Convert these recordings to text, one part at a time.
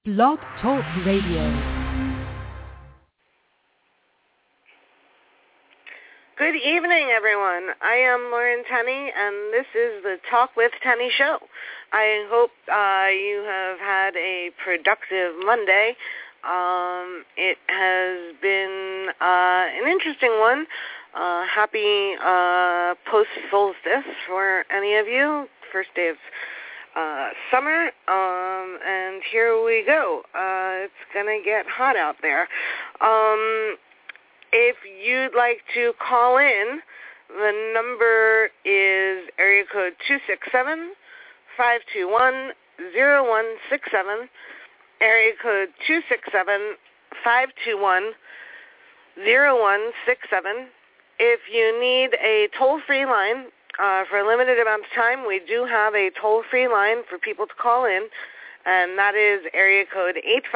Blog Talk Radio. Good evening, everyone. I am Lauren Tenney, and this is the Talk with Tenney show. I hope you have had a productive Monday. It has been an interesting one. Happy post-solstice for any of you. First day of summer, and here we go. It's going to get hot out there. If you'd like to call in, the number is area code 267-521-0167, area code 267-521-0167. If you need a toll-free line, for a limited amount of time, we do have a toll-free line for people to call in, and that is area code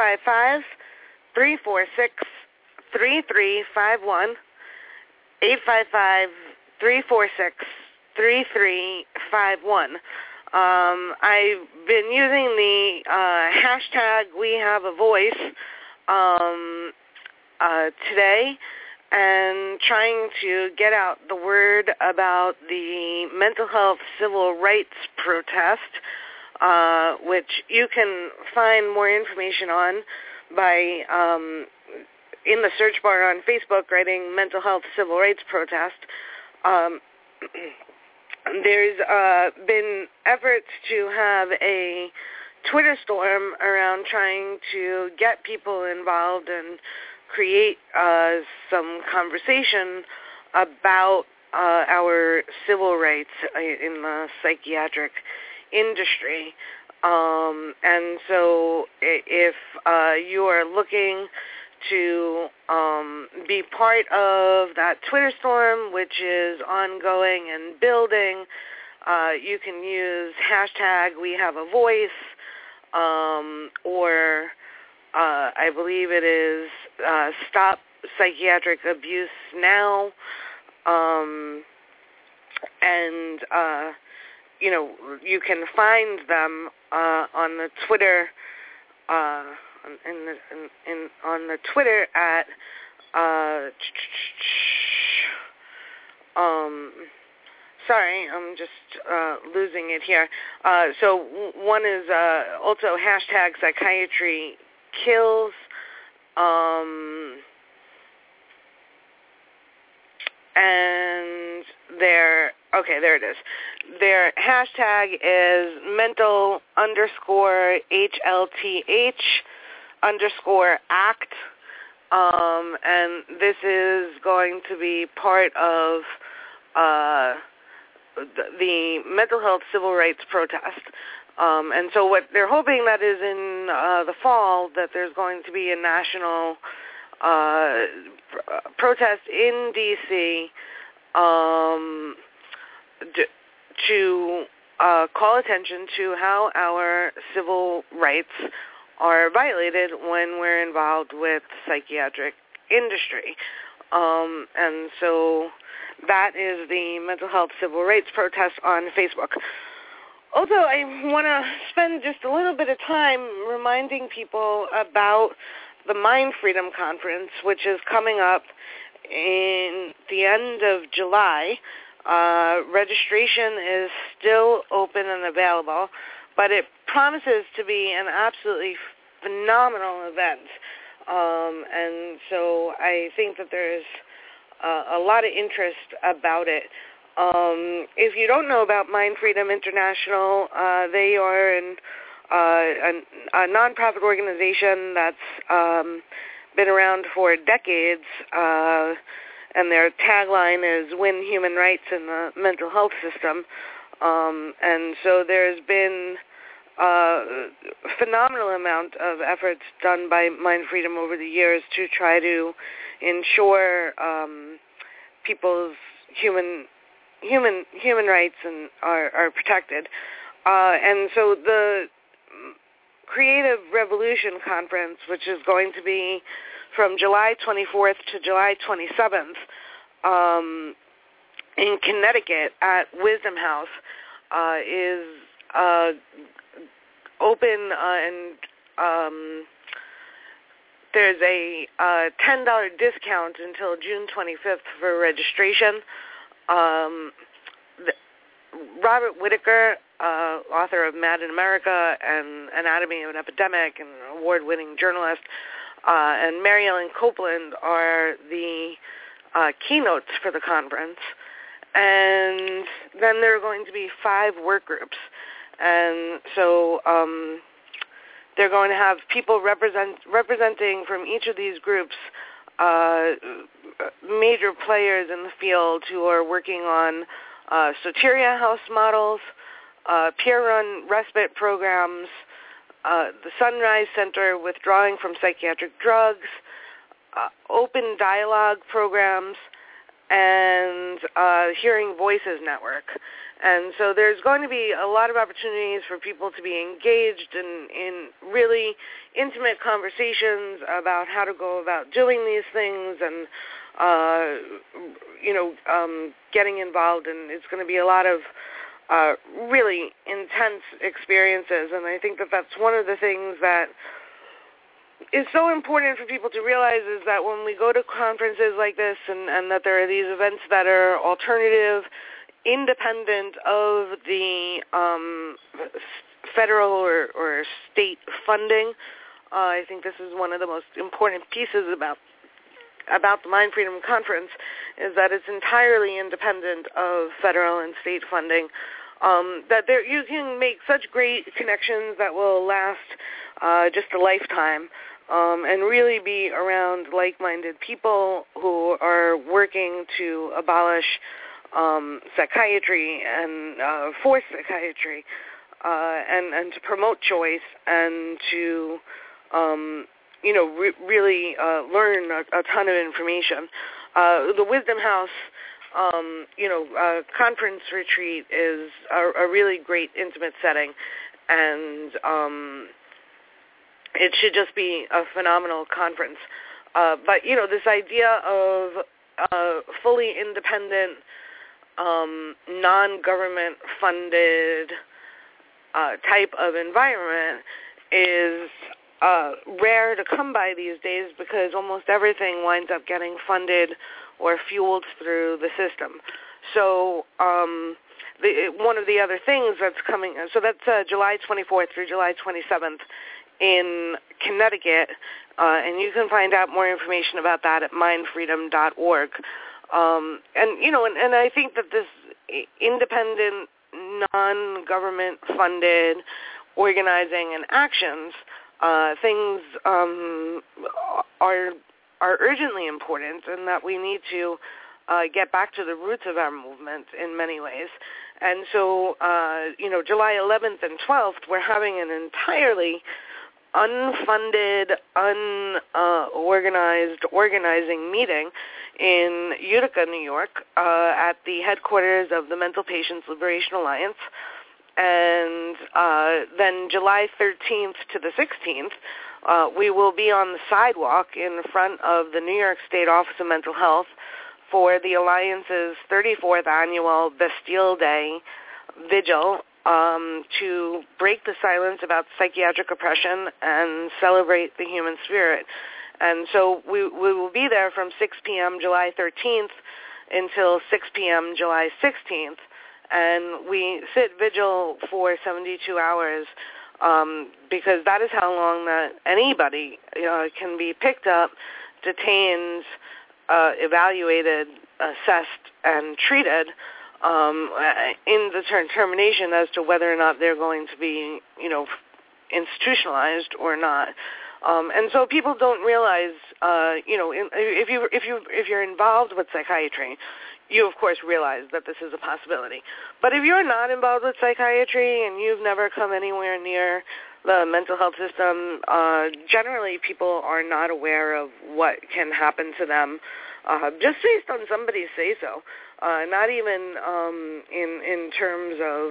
855-346-3351, 855-346-3351. I've been using the hashtag #WeHaveAVoice today, and trying to get out the word about the mental health civil rights protest, which you can find more information on by in the search bar on Facebook writing mental health civil rights protest. There's been efforts to have a Twitter storm around trying to get people involved and create some conversation about our civil rights in the psychiatric industry. And so if you are looking to be part of that Twitter storm, which is ongoing and building, you can use hashtag #WeHaveAVoice, or I believe it is Stop Psychiatric Abuse Now, and you can find them on the Twitter on the Twitter at sorry, I'm just losing it here. So one is also hashtag Psychiatry Kills, and there it is. Their hashtag is mental_HLTH_act, and this is going to be part of the mental health civil rights protest. And so what they're hoping that is in the fall, that there's going to be a national protest in D.C. To call attention to how our civil rights are violated when we're involved with the psychiatric industry. And so that is the mental health civil rights protest on Facebook. Also, I want to spend just a little bit of time reminding people about the Mind Freedom Conference, which is coming up in the end of July. Registration is still open and available, but it promises to be an absolutely phenomenal event. And so I think that there's a lot of interest about it. If you don't know about Mind Freedom International, they are a nonprofit organization that's been around for decades, and their tagline is "Win Human Rights in the Mental Health System." And so there's been a phenomenal amount of efforts done by Mind Freedom over the years to try to ensure people's human rights and are protected. And so the Creative Revolution Conference, which is going to be from July 24th to July 27th in Connecticut at Wisdom House, is open and there's a $10 discount until June 25th for registration. Robert Whitaker, author of Mad in America and Anatomy of an Epidemic, and an award-winning journalist, and Mary Ellen Copeland are the keynotes for the conference. And then there are going to be 5 work groups. And so they're going to have people representing from each of these groups major players in the field who are working on Soteria House models, peer-run respite programs, the Sunrise Center withdrawing from psychiatric drugs, open dialogue programs, and Hearing Voices Network. And so there's going to be a lot of opportunities for people to be engaged in really intimate conversations about how to go about doing these things and, getting involved. And it's going to be a lot of really intense experiences. And I think that that's one of the things that is so important for people to realize, is that when we go to conferences like this and that there are these events that are alternative, independent of the federal or state funding, I think this is one of the most important pieces about the Mind Freedom Conference, is that it's entirely independent of federal and state funding. That you can make such great connections that will last just a lifetime, and really be around like-minded people who are working to abolish psychiatry and forced psychiatry, and to promote choice, and to really learn a ton of information. The Wisdom House conference retreat is a really great intimate setting, and it should just be a phenomenal conference. But this idea of fully independent, non-government funded type of environment is rare to come by these days, because almost everything winds up getting funded or fueled through the system. So one of the other things that's coming, so that's July 24th through July 27th in Connecticut, and you can find out more information about that at mindfreedom.org. And I think that this independent, non-government funded organizing and actions, things are urgently important, and that we need to get back to the roots of our movement in many ways. And so, July 11th and 12th, we're having an entirely unfunded, unorganized organizing meeting in Utica, New York, at the headquarters of the Mental Patients Liberation Alliance. And then July 13th to the 16th, we will be on the sidewalk in front of the New York State Office of Mental Health for the Alliance's 34th annual Bastille Day vigil, to break the silence about psychiatric oppression and celebrate the human spirit. And so we will be there from 6 p.m. July 13th until 6 p.m. July 16th. And we sit vigil for 72 hours, because that is how long that anybody can be picked up, detained, evaluated, assessed, and treated in the determination as to whether or not they're going to be, institutionalized or not. And so people don't realize, if you're involved with psychiatry, you of course realize that this is a possibility. But if you're not involved with psychiatry and you've never come anywhere near the mental health system, generally people are not aware of what can happen to them, just based on somebody's say-so. Not even in terms of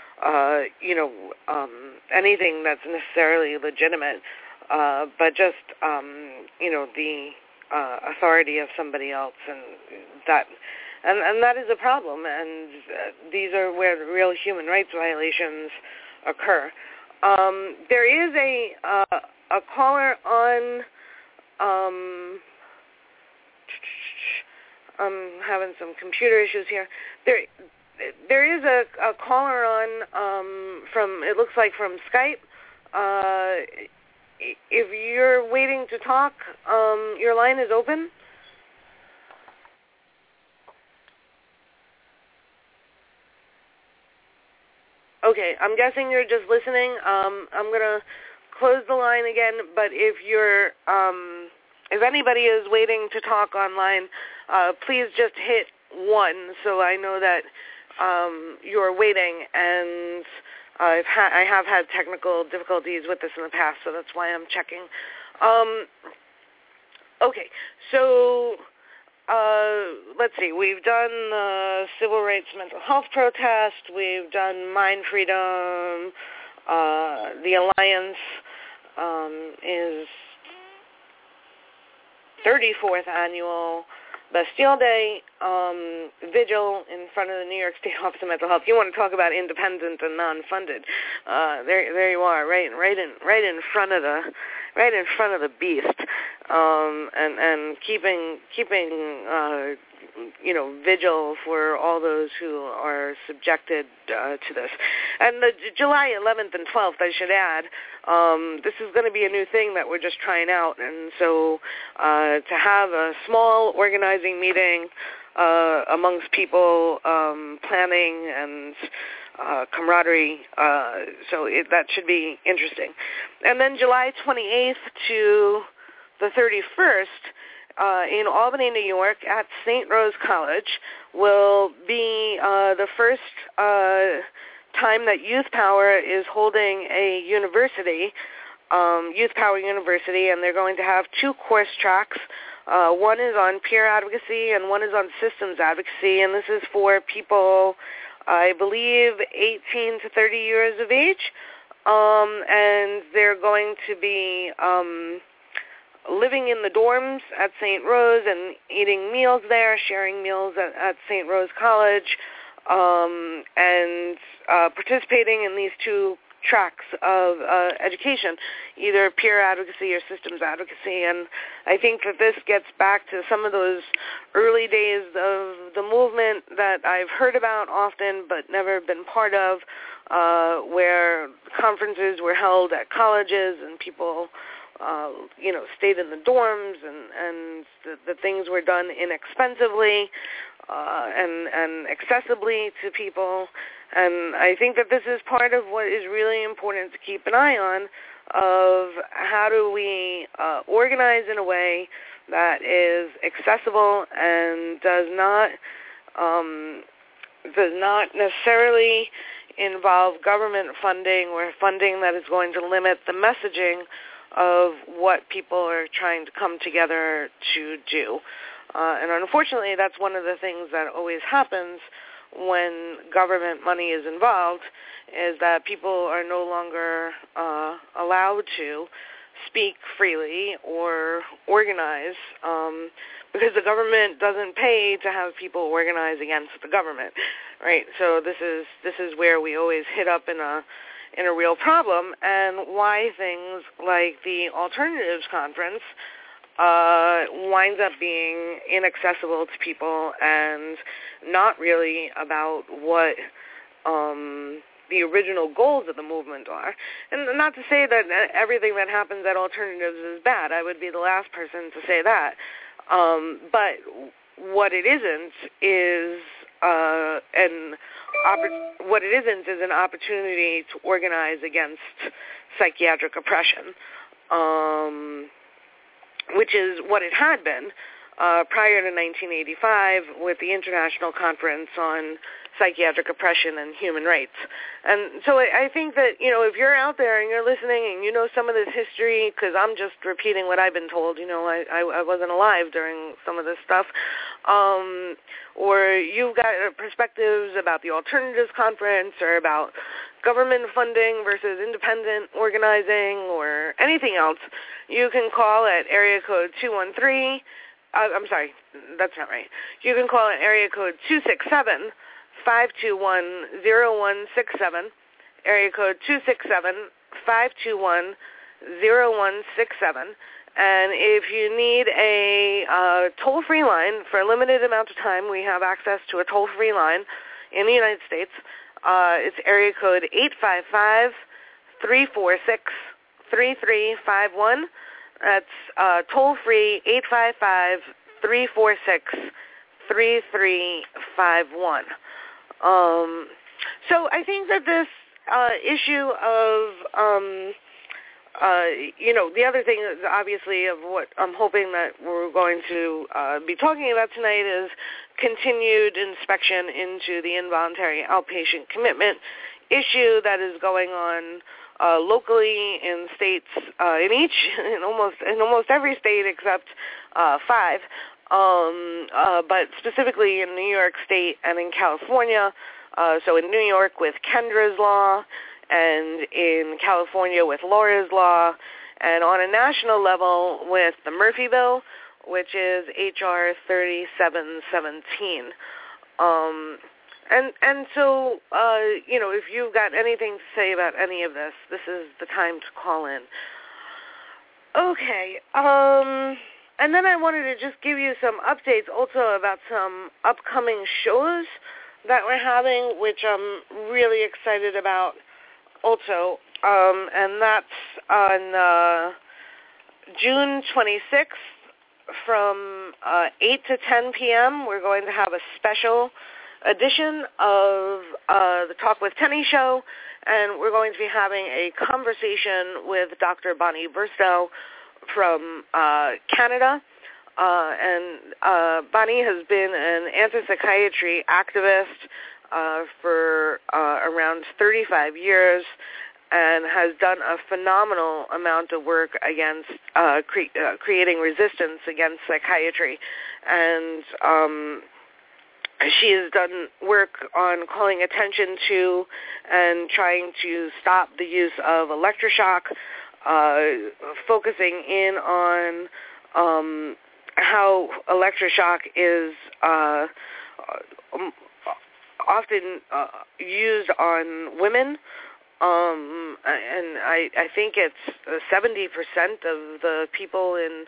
anything that's necessarily legitimate, but just the authority of somebody else, and that is a problem. And these are where the real human rights violations occur. There is a caller on. I'm having some computer issues here. There is a caller on from, it looks like from Skype. If you're waiting to talk, your line is open. Okay, I'm guessing you're just listening. I'm going to close the line again, but if anybody is waiting to talk online, please just hit 1 so I know that you're waiting, and I have had technical difficulties with this in the past, so that's why I'm checking. Okay, so let's see. We've done the civil rights mental health protest. We've done Mind Freedom. The Alliance is 34th annual Bastille Day vigil in front of the New York State Office of Mental Health. You want to talk about independent and non-funded? There you are, right in front of the beast, and keeping vigil for all those who are subjected to this. And the July 11th and 12th, I should add, this is going to be a new thing that we're just trying out. And so to have a small organizing meeting amongst people, planning and camaraderie, that should be interesting. And then July 28th to the 31st, in Albany, New York, at St. Rose College, will be the first time that Youth Power is holding a university, Youth Power University, and they're going to have 2 course tracks. One is on peer advocacy and one is on systems advocacy, and this is for people, I believe, 18 to 30 years of age, and they're going to be living in the dorms at St. Rose and eating meals there, sharing meals at St. Rose College, and participating in these 2 tracks of education, either peer advocacy or systems advocacy. And I think that this gets back to some of those early days of the movement that I've heard about often but never been part of, where conferences were held at colleges and people stayed in the dorms, and the things were done inexpensively and accessibly to people. And I think that this is part of what is really important to keep an eye on, of how do we organize in a way that is accessible and does not necessarily involve government funding or funding that is going to limit the messaging of what people are trying to come together to do. And unfortunately, that's one of the things that always happens when government money is involved, is that people are no longer allowed to speak freely or organize, because the government doesn't pay to have people organize against the government, right? So this is where we always hit up in a real problem, and why things like the Alternatives Conference winds up being inaccessible to people and not really about what the original goals of the movement are. And not to say that everything that happens at Alternatives is bad. I would be the last person to say that. But what it isn't is an opportunity to organize against psychiatric oppression, which is what it had been prior to 1985 with the International Conference on Psychiatric Oppression and Human Rights. And so I think that, if you're out there and you're listening and you know some of this history, because I'm just repeating what I've been told, I wasn't alive during some of this stuff, or you've got perspectives about the Alternatives Conference or about government funding versus independent organizing or anything else, you can call at area code 213. I'm sorry, that's not right. You can call at area code 267-521-0167, area code And if you need a toll-free line for a limited amount of time, we have access to a toll-free line in the United States. It's area code 855-346-3351. That's toll-free 855-346-3351. So I think that this issue of the other thing is obviously of what I'm hoping that we're going to be talking about tonight is continued inspection into the involuntary outpatient commitment issue that is going on locally in states, in almost every state except 5, but specifically in New York State and in California. So in New York with Kendra's Law, and in California with Laura's Law, and on a national level with the Murphy Bill, which is H.R. 3717. And so, if you've got anything to say about any of this, this is the time to call in. Okay, and then I wanted to just give you some updates also about some upcoming shows that we're having, which I'm really excited about also, and that's on June 26th from 8 to 10 p.m. We're going to have a special edition of the Talk with Tenny show, and we're going to be having a conversation with Dr. Bonnie Bristow from Canada. And Bonnie has been an anti-psychiatry activist for around 35 years and has done a phenomenal amount of work against creating resistance against psychiatry. And she has done work on calling attention to and trying to stop the use of electroshock, focusing in on how electroshock is often used on women, and I think it's 70% of the people in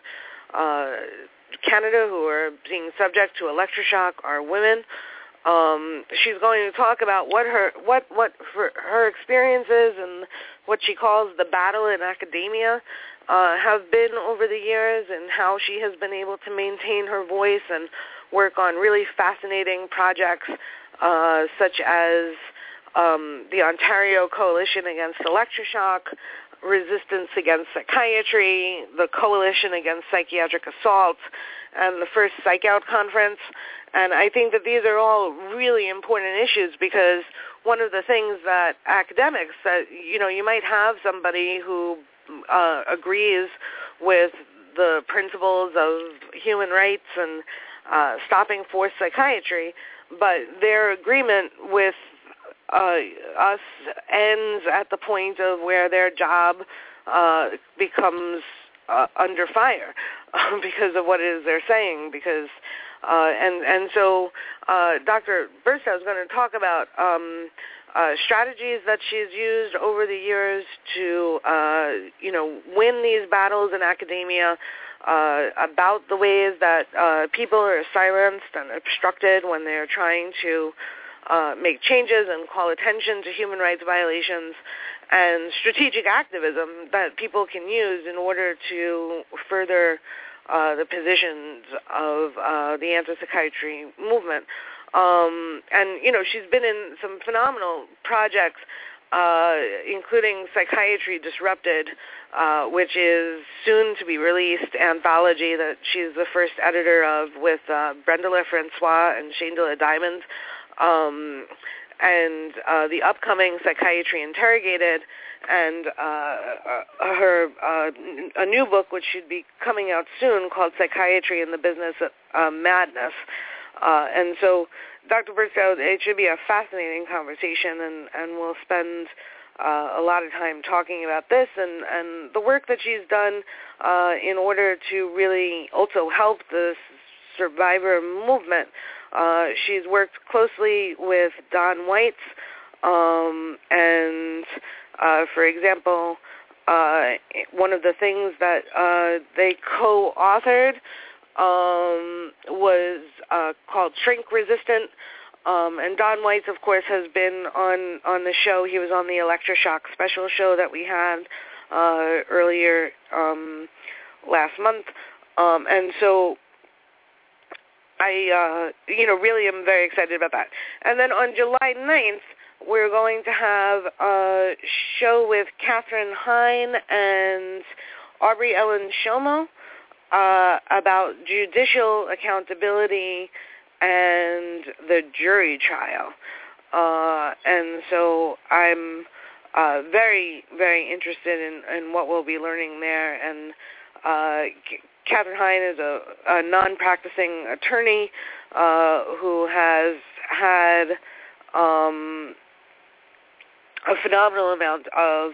Canada who are being subject to electroshock are women. She's going to talk about what her experiences and what she calls the battle in academia have been over the years, and how she has been able to maintain her voice and work on really fascinating projects such as the Ontario Coalition Against Electroshock, Resistance Against Psychiatry, the Coalition Against Psychiatric Assault, and the first Psych Out Conference. And I think that these are all really important issues, because one of the things that academics, that you might have somebody who agrees with the principles of human rights and stopping forced psychiatry, but their agreement with us ends at the point of where their job becomes under fire because of what it is they're saying. Because so Dr. Bristow is going to talk about strategies that she's used over the years to win these battles in academia, about the ways that people are silenced and obstructed when they're trying to make changes and call attention to human rights violations, and strategic activism that people can use in order to further the positions of the anti-psychiatry movement. And she's been in some phenomenal projects, including Psychiatry Disrupted, which is soon to be released anthology that she's the first editor of with Brenda LaFrancois and Shangela Diamond. And the upcoming Psychiatry Interrogated, and a new book which should be coming out soon called Psychiatry and the Business of Madness. And so, Dr. Bristow, it should be a fascinating conversation, and we'll spend a lot of time talking about this and the work that she's done in order to really also help the survivor movement. She's worked closely with Don Weitz, and for example, one of the things that they co-authored was called Shrink Resistant. And Don Weitz, of course, has been on the show. He was on the Electroshock special show that we had earlier last month. And so I, really am very excited about that. And then on July 9th, we're going to have a show with Katherine Hein and Aubrey Ellen Shomo about judicial accountability and the jury trial. And so I'm very, very interested in what we'll be learning there. And Katherine Hein is a non-practicing attorney who has had a phenomenal amount of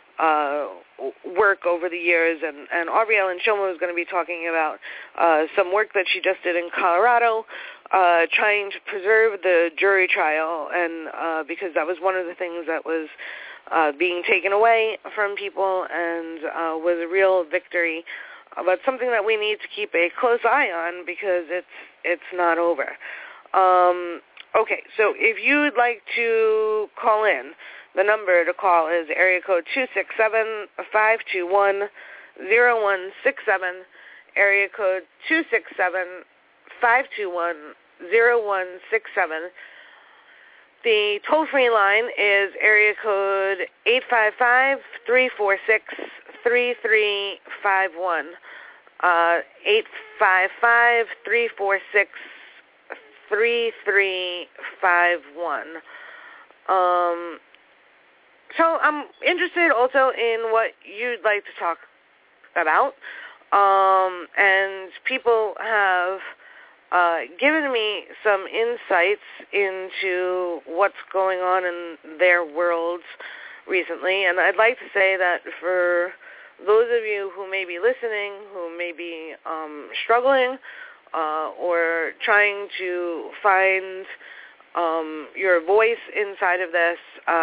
work over the years, and Aubrey Ellen Shomo is going to be talking about some work that she just did in Colorado, trying to preserve the jury trial, and because that was one of the things that was being taken away from people, and was a real victory, but something that we need to keep a close eye on because it's not over. Okay, so if you'd like to call in, the number to call is area code 267-521-0167, area code 267-521-0167. The toll-free line is area code 855-346-3351, 855-346-3351. So I'm interested also in what you'd like to talk about, and people have given me some insights into what's going on in their worlds recently, and I'd like to say that for those of you who may be listening, who may be struggling or trying to find your voice inside of this,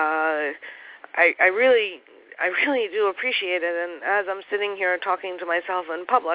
I really do appreciate it, and as I'm sitting here talking to myself in public,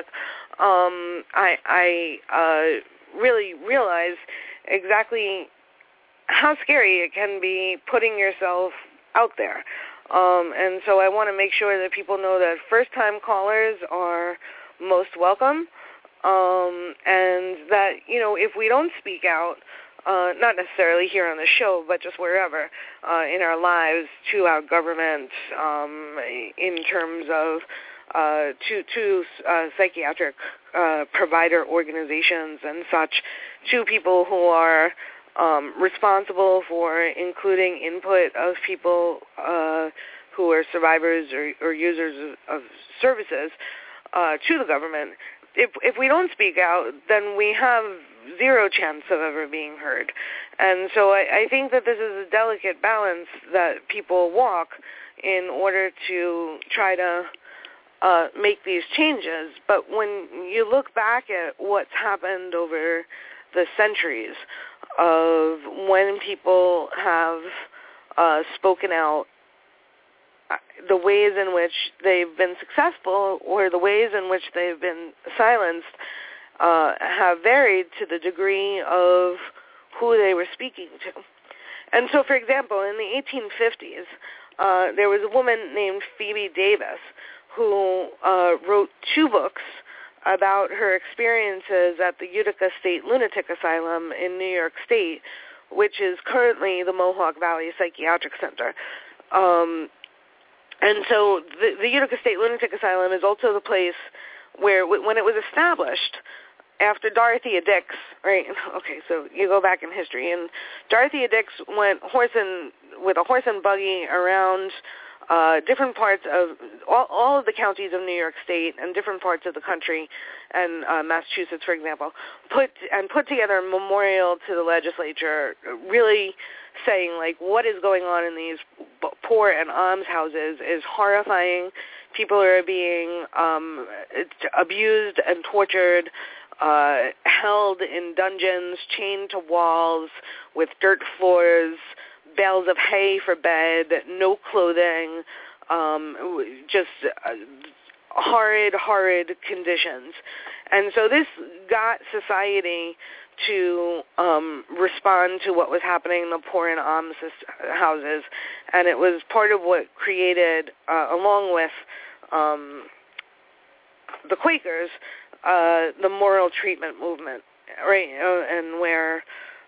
I really realize exactly how scary it can be putting yourself out there. And so I want to make sure that people know that first-time callers are most welcome, and that, if we don't speak out, not necessarily here on the show, but just wherever in our lives, to our government, in terms of to psychiatric provider organizations and such, to people who are responsible for including input of people who are survivors or users of services to the government. If we don't speak out, then we have zero chance of ever being heard. And so I think that this is a delicate balance that people walk in order to try to make these changes. But when you look back at what's happened over the centuries of when people have spoken out, the ways in which they've been successful or the ways in which they've been silenced have varied to the degree of who they were speaking to. And so, for example, in the 1850s, there was a woman named Phoebe Davis who wrote 2 books about her experiences at the Utica State Lunatic Asylum in New York State, which is currently the Mohawk Valley Psychiatric Center. And so the Utica State Lunatic Asylum is also the place where, when it was established after Dorothea Dix, right? Okay, so you go back in history, and Dorothea Dix went with a horse and buggy around different parts of all of the counties of New York State and different parts of the country, and Massachusetts, for example, put together a memorial to the legislature, really saying, like, what is going on in these poor and almshouses is horrifying. People are being abused and tortured, held in dungeons, chained to walls with dirt floors, bales of hay for bed, no clothing, just horrid conditions. And so this got society to respond to what was happening in the poor and alms houses, and it was part of what created, along with the Quakers, the moral treatment movement, right? And where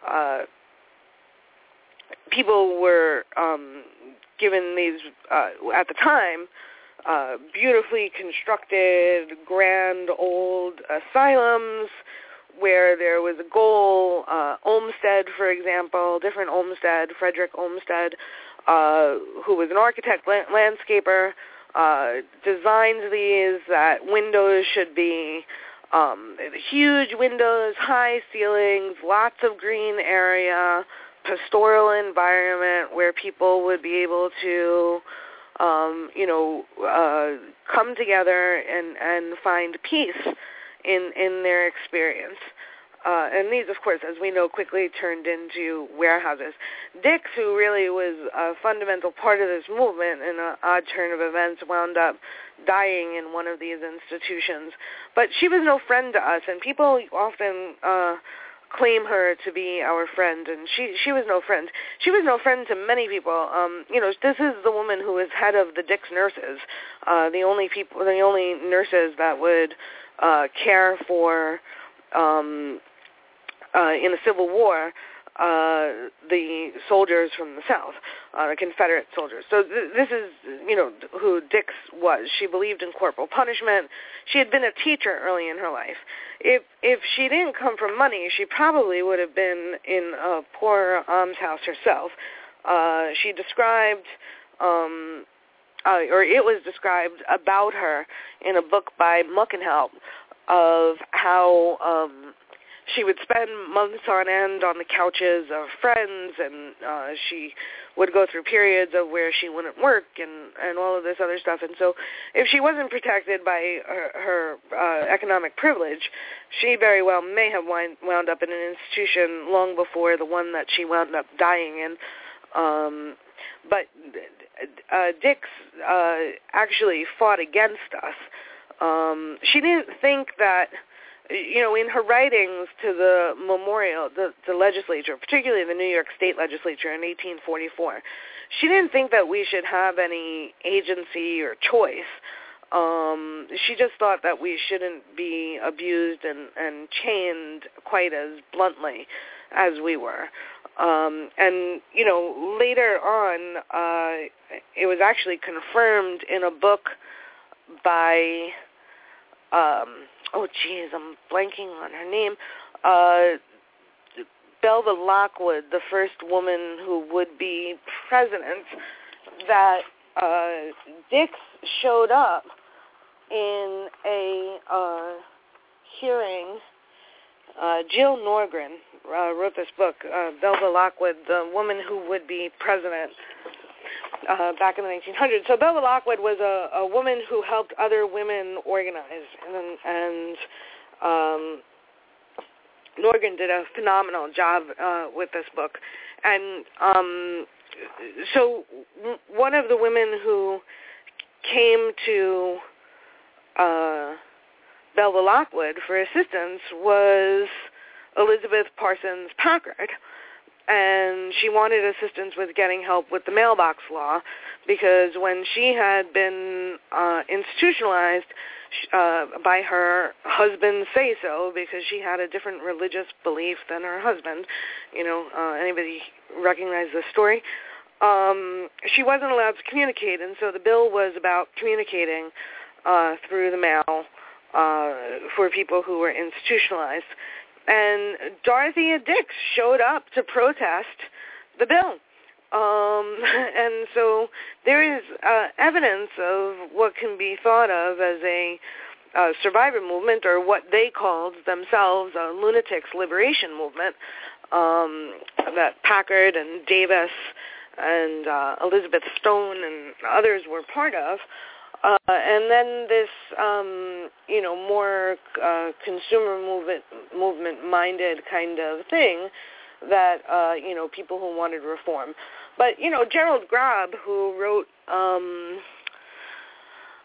people were given these, at the time, beautifully constructed, grand old asylums where there was a goal. Olmsted, for example, different Olmsted, Frederick Olmsted, who was an architect, landscaper, designed these, that windows should be huge windows, high ceilings, lots of green area, pastoral environment where people would be able to come together and find peace in their experience. And these, of course, as we know, quickly turned into warehouses. Dix, who really was a fundamental part of this movement, in an odd turn of events, wound up dying in one of these institutions. But she was no friend to us, and people often claim her to be our friend, and she was no friend. She was no friend to many people. This is the woman who is head of the Dix nurses, the only nurses that would care for, in the Civil War, the soldiers from the South, the Confederate soldiers. So this is, who Dix was. She believed in corporal punishment. She had been a teacher early in her life. If she didn't come from money, she probably would have been in a poor almshouse herself. She described, or it was described about her in a book by Muckenhelp, of how she would spend months on end on the couches of friends, and she would go through periods of where she wouldn't work and all of this other stuff. And so if she wasn't protected by her economic privilege, she very well may have wound up in an institution long before the one that she wound up dying in. But Dix actually fought against us. She didn't think that, in her writings to the memorial, the legislature, particularly the New York State Legislature in 1844, she didn't think that we should have any agency or choice. She just thought that we shouldn't be abused and chained quite as bluntly as we were. And later on, it was actually confirmed in a book by, I'm blanking on her name, Belva Lockwood, the first woman who would be president, that Dix showed up in a hearing. Jill Norgren wrote this book, Belva Lockwood, the woman who would be president, back in the 1900s. So Belva Lockwood was a woman who helped other women organize, and Norgren did a phenomenal job with this book. And so one of the women who came to Belva Lockwood for assistance was Elizabeth Parsons Packard. And she wanted assistance with getting help with the mailbox law, because when she had been institutionalized by her husband's say-so, because she had a different religious belief than her husband, anybody recognize this story? She wasn't allowed to communicate, and so the bill was about communicating through the mail for people who were institutionalized. And Dorothea Dix showed up to protest the bill. And so there is evidence of what can be thought of as a survivor movement, or what they called themselves a lunatics liberation movement, that Packard and Davis and Elizabeth Stone and others were part of. And then this, more consumer movement-minded kind of thing that, people who wanted reform. But, Gerald Graub, who wrote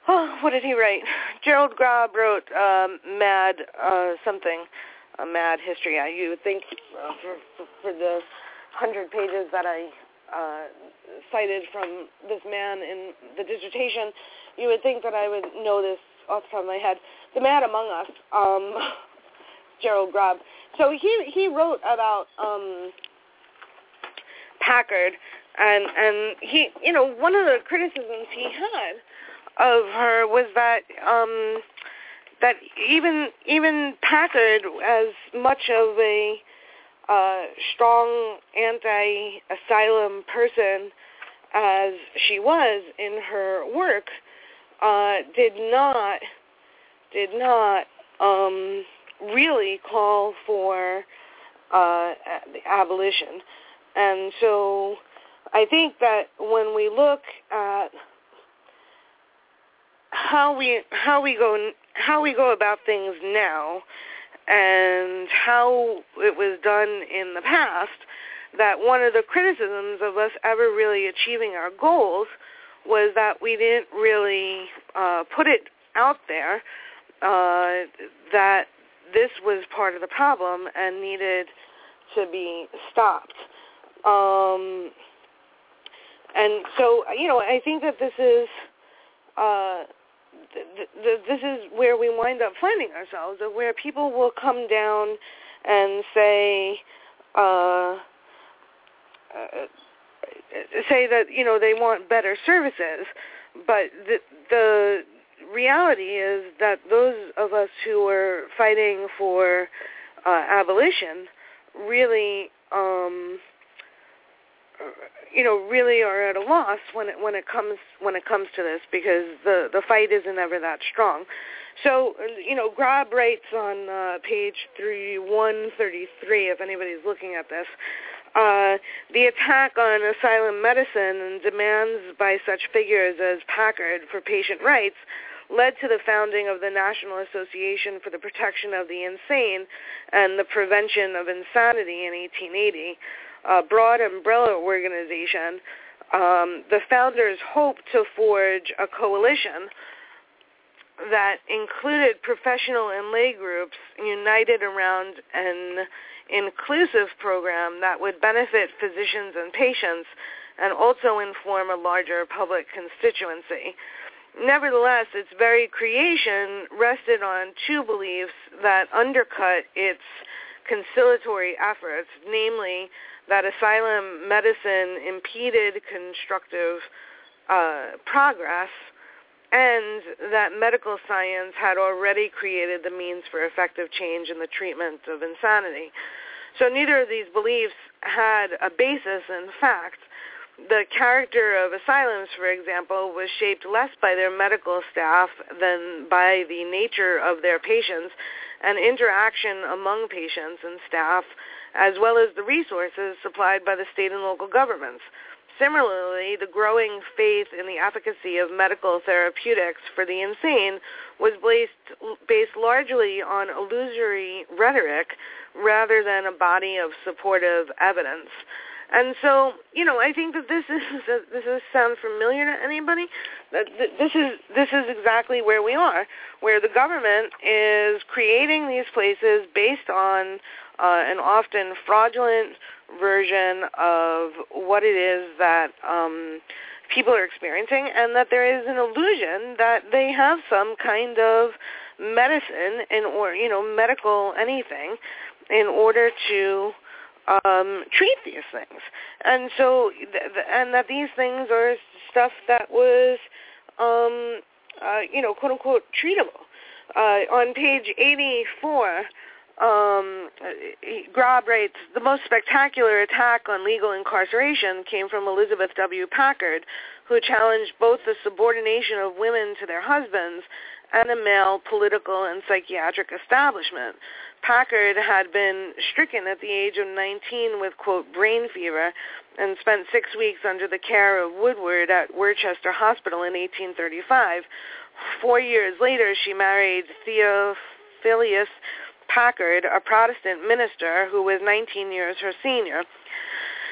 Oh, what did he write? Gerald Graub wrote Mad History. You would think for the 100 pages that I cited from this man in the dissertation, you would think that I would know this off the top of my head. The Man Among Us, Gerald Graub. So he wrote about Packard, and he, one of the criticisms he had of her was that that even Packard, as much of a strong anti-asylum person as she was in her work, did not really call for the abolition. And so I think that when we look at how we go about things now and how it was done in the past, that one of the criticisms of us ever really achieving our goals was that we didn't really put it out there that this was part of the problem and needed to be stopped. And so, I think that this is this is where we wind up finding ourselves, of where people will come down and say that they want better services, but the reality is that those of us who are fighting for abolition really really are at a loss when it comes to this, because the fight isn't ever that strong. So Graub writes on page 133, if anybody's looking at this, the attack on asylum medicine and demands by such figures as Packard for patient rights led to the founding of the National Association for the Protection of the Insane and the Prevention of Insanity in 1880, a broad umbrella organization. The founders hoped to forge a coalition that included professional and lay groups united around an inclusive program that would benefit physicians and patients and also inform a larger public constituency. Nevertheless, its very creation rested on two beliefs that undercut its conciliatory efforts, namely that asylum medicine impeded constructive progress, and that medical science had already created the means for effective change in the treatment of insanity. So neither of these beliefs had a basis in fact. The character of asylums, for example, was shaped less by their medical staff than by the nature of their patients and interaction among patients and staff, as well as the resources supplied by the state and local governments. Similarly, the growing faith in the efficacy of medical therapeutics for the insane was based largely on illusory rhetoric rather than a body of supportive evidence. And so, I think that this sound familiar to anybody? That this is exactly where we are, where the government is creating these places based on an often fraudulent version of what it is that people are experiencing, and that there is an illusion that they have some kind of medicine or medical anything in order to treat these things. And so, and that these things are stuff that was, quote unquote, treatable. On page 84, Graub writes, the most spectacular attack on legal incarceration came from Elizabeth W. Packard, who challenged both the subordination of women to their husbands and a male political and psychiatric establishment. Packard had been stricken at the age of 19 with, quote, brain fever, and spent 6 weeks under the care of Woodward at Worcester Hospital in 1835. 4 years later, she married Theophilus Packard, a Protestant minister who was 19 years her senior.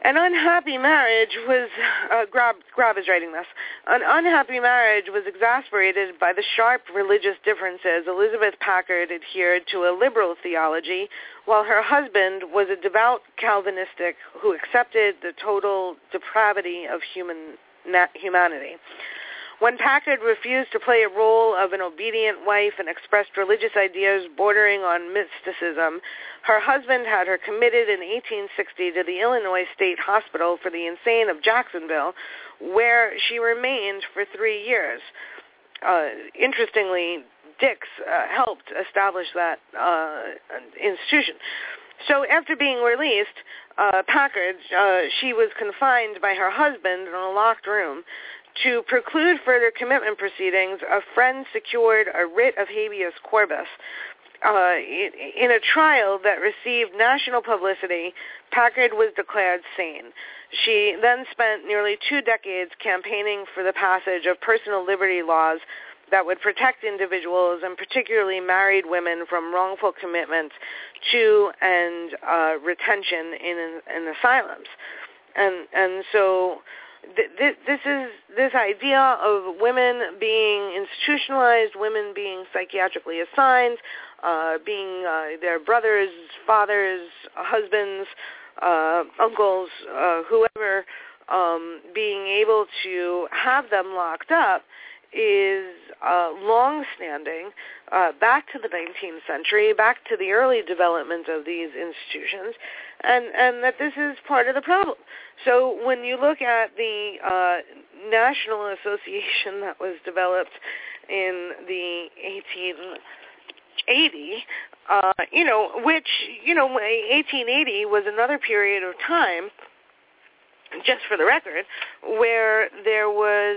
An unhappy marriage was, Grab is writing this, an unhappy marriage was exasperated by the sharp religious differences. Elizabeth Packard adhered to a liberal theology, while her husband was a devout Calvinistic who accepted the total depravity of humanity. When Packard refused to play a role of an obedient wife and expressed religious ideas bordering on mysticism, her husband had her committed in 1860 to the Illinois State Hospital for the Insane of Jacksonville, where she remained for 3 years. Interestingly, Dix helped establish that institution. So after being released, Packard, she was confined by her husband in a locked room. To preclude further commitment proceedings, a friend secured a writ of habeas corpus. In a trial that received national publicity, Packard was declared sane. She then spent nearly 2 decades campaigning for the passage of personal liberty laws that would protect individuals, and particularly married women, from wrongful commitment to and retention in asylums. And so this idea of women being institutionalized, women being psychiatrically assigned, being their brothers, fathers, husbands, uncles, whoever, being able to have them locked up is long-standing, back to the 19th century, back to the early development of these institutions, and that this is part of the problem. So when you look at the national association that was developed in the 1880, 1880 was another period of time, just for the record, where there was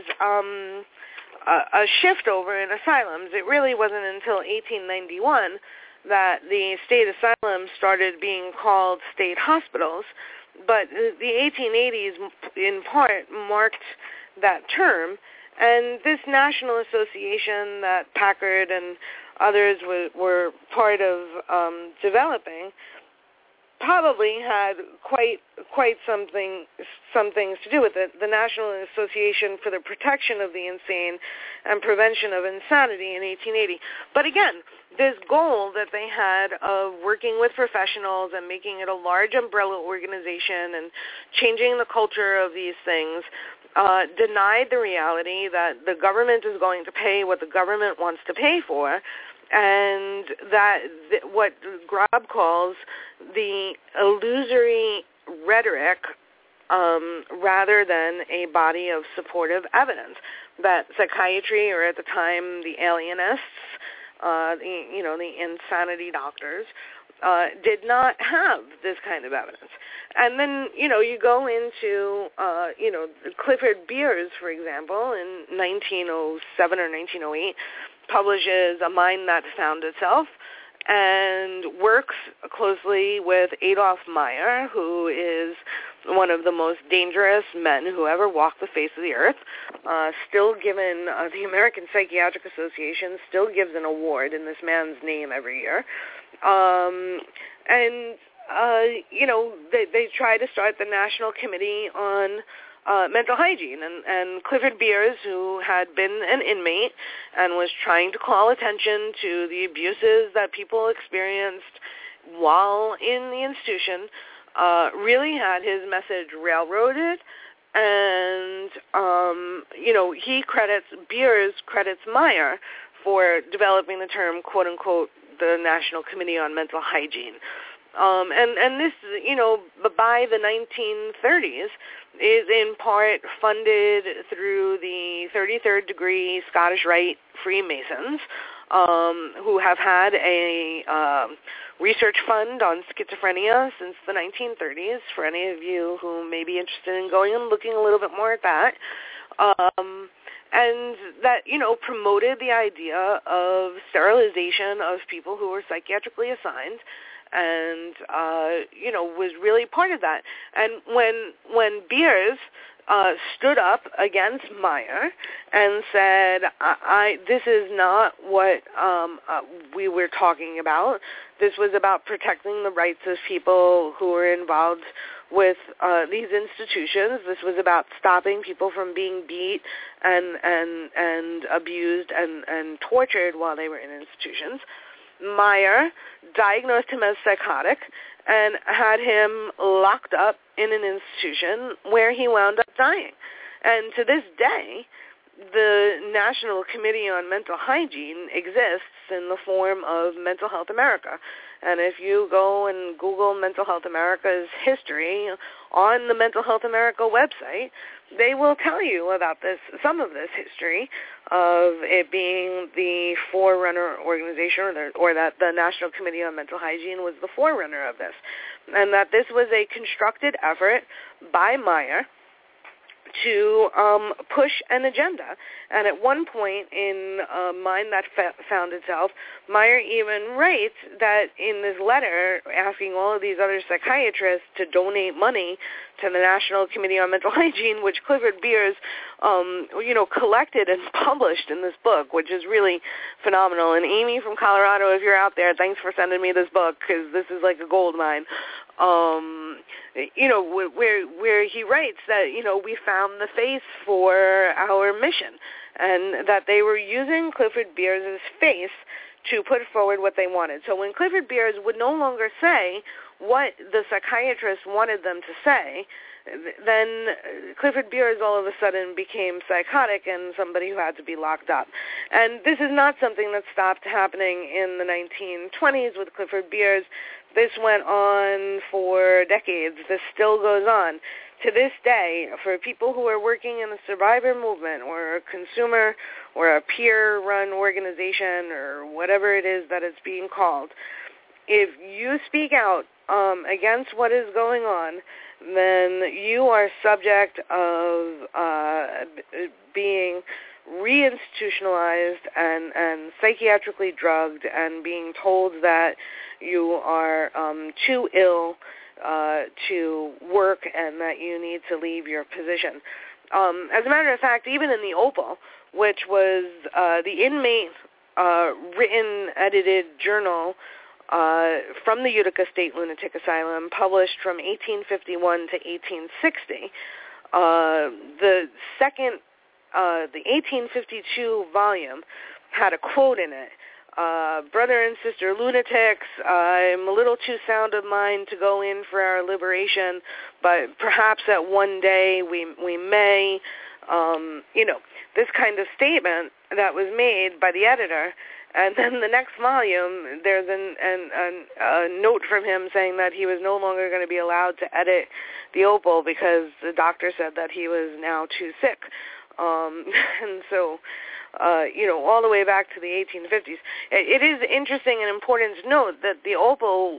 a shift over in asylums. It really wasn't until 1891 that the state asylums started being called state hospitals, but the 1880s in part marked that term, and this national association that Packard and others were part of developing probably had quite some things to do with it. The National Association for the Protection of the Insane and Prevention of Insanity in 1880. But again, this goal that they had of working with professionals and making it a large umbrella organization and changing the culture of these things denied the reality that the government is going to pay what the government wants to pay for, and that what Grab calls the illusory rhetoric rather than a body of supportive evidence. That psychiatry, or at the time the alienists, the insanity doctors, did not have this kind of evidence. And then, you go into, Clifford Beers, for example, in 1907 or 1908, publishes A Mind That Found Itself, and works closely with Adolf Meyer, who is one of the most dangerous men who ever walked the face of the earth, still given, the American Psychiatric Association still gives an award in this man's name every year. They try to start the National Committee on mental hygiene, and Clifford Beers, who had been an inmate and was trying to call attention to the abuses that people experienced while in the institution, really had his message railroaded, and Beers credits Meyer for developing the term, quote unquote, the National Committee on Mental Hygiene. And this, by the 1930s, is in part funded through the 33rd degree Scottish Rite Freemasons, who have had a research fund on schizophrenia since the 1930s, for any of you who may be interested in going and looking a little bit more at that. And that, promoted the idea of sterilization of people who were psychiatrically assigned, and was really part of that. And when Beers stood up against Meyer and said, this is not what we were talking about. This was about protecting the rights of people who were involved with these institutions. This was about stopping people from being beat and abused and tortured while they were in institutions. Meyer diagnosed him as psychotic and had him locked up in an institution where he wound up dying. And to this day, the National Committee on Mental Hygiene exists in the form of Mental Health America. And if you go and Google Mental Health America's history on the Mental Health America website, they will tell you about some of this history of it being the forerunner organization, or that the National Committee on Mental Hygiene was the forerunner of this, and that this was a constructed effort by Meyer to push an agenda. And at one point in Mind That Found Itself, Meyer even writes that in this letter asking all of these other psychiatrists to donate money to the National Committee on Mental Hygiene, which Clifford Beers, collected and published in this book, which is really phenomenal. And Amy from Colorado, if you're out there, thanks for sending me this book, because this is like a gold mine. Where he writes that, we found the face for our mission, and that they were using Clifford Beers' face to put forward what they wanted. So when Clifford Beers would no longer say what the psychiatrists wanted them to say, then Clifford Beers all of a sudden became psychotic and somebody who had to be locked up. And this is not something that stopped happening in the 1920s with Clifford Beers. This went on for decades. This still goes on. To this day, for people who are working in the survivor movement or a consumer or a peer-run organization or whatever it is that it's being called, if you speak out against what is going on, then you are subject of being reinstitutionalized and psychiatrically drugged and being told that you are too ill to work and that you need to leave your position. As a matter of fact, even in the Opal, which was the inmate written, edited journal from the Utica State Lunatic Asylum, published from 1851 to 1860, the 1852 volume had a quote in it. Brother and sister lunatics, I'm a little too sound of mind to go in for our liberation, but perhaps at one day we may, this kind of statement that was made by the editor. And then the next volume, there's a note from him saying that he was no longer going to be allowed to edit the Opal because the doctor said that he was now too sick. And so, all the way back to the 1850s. It is interesting and important to note that the Opal,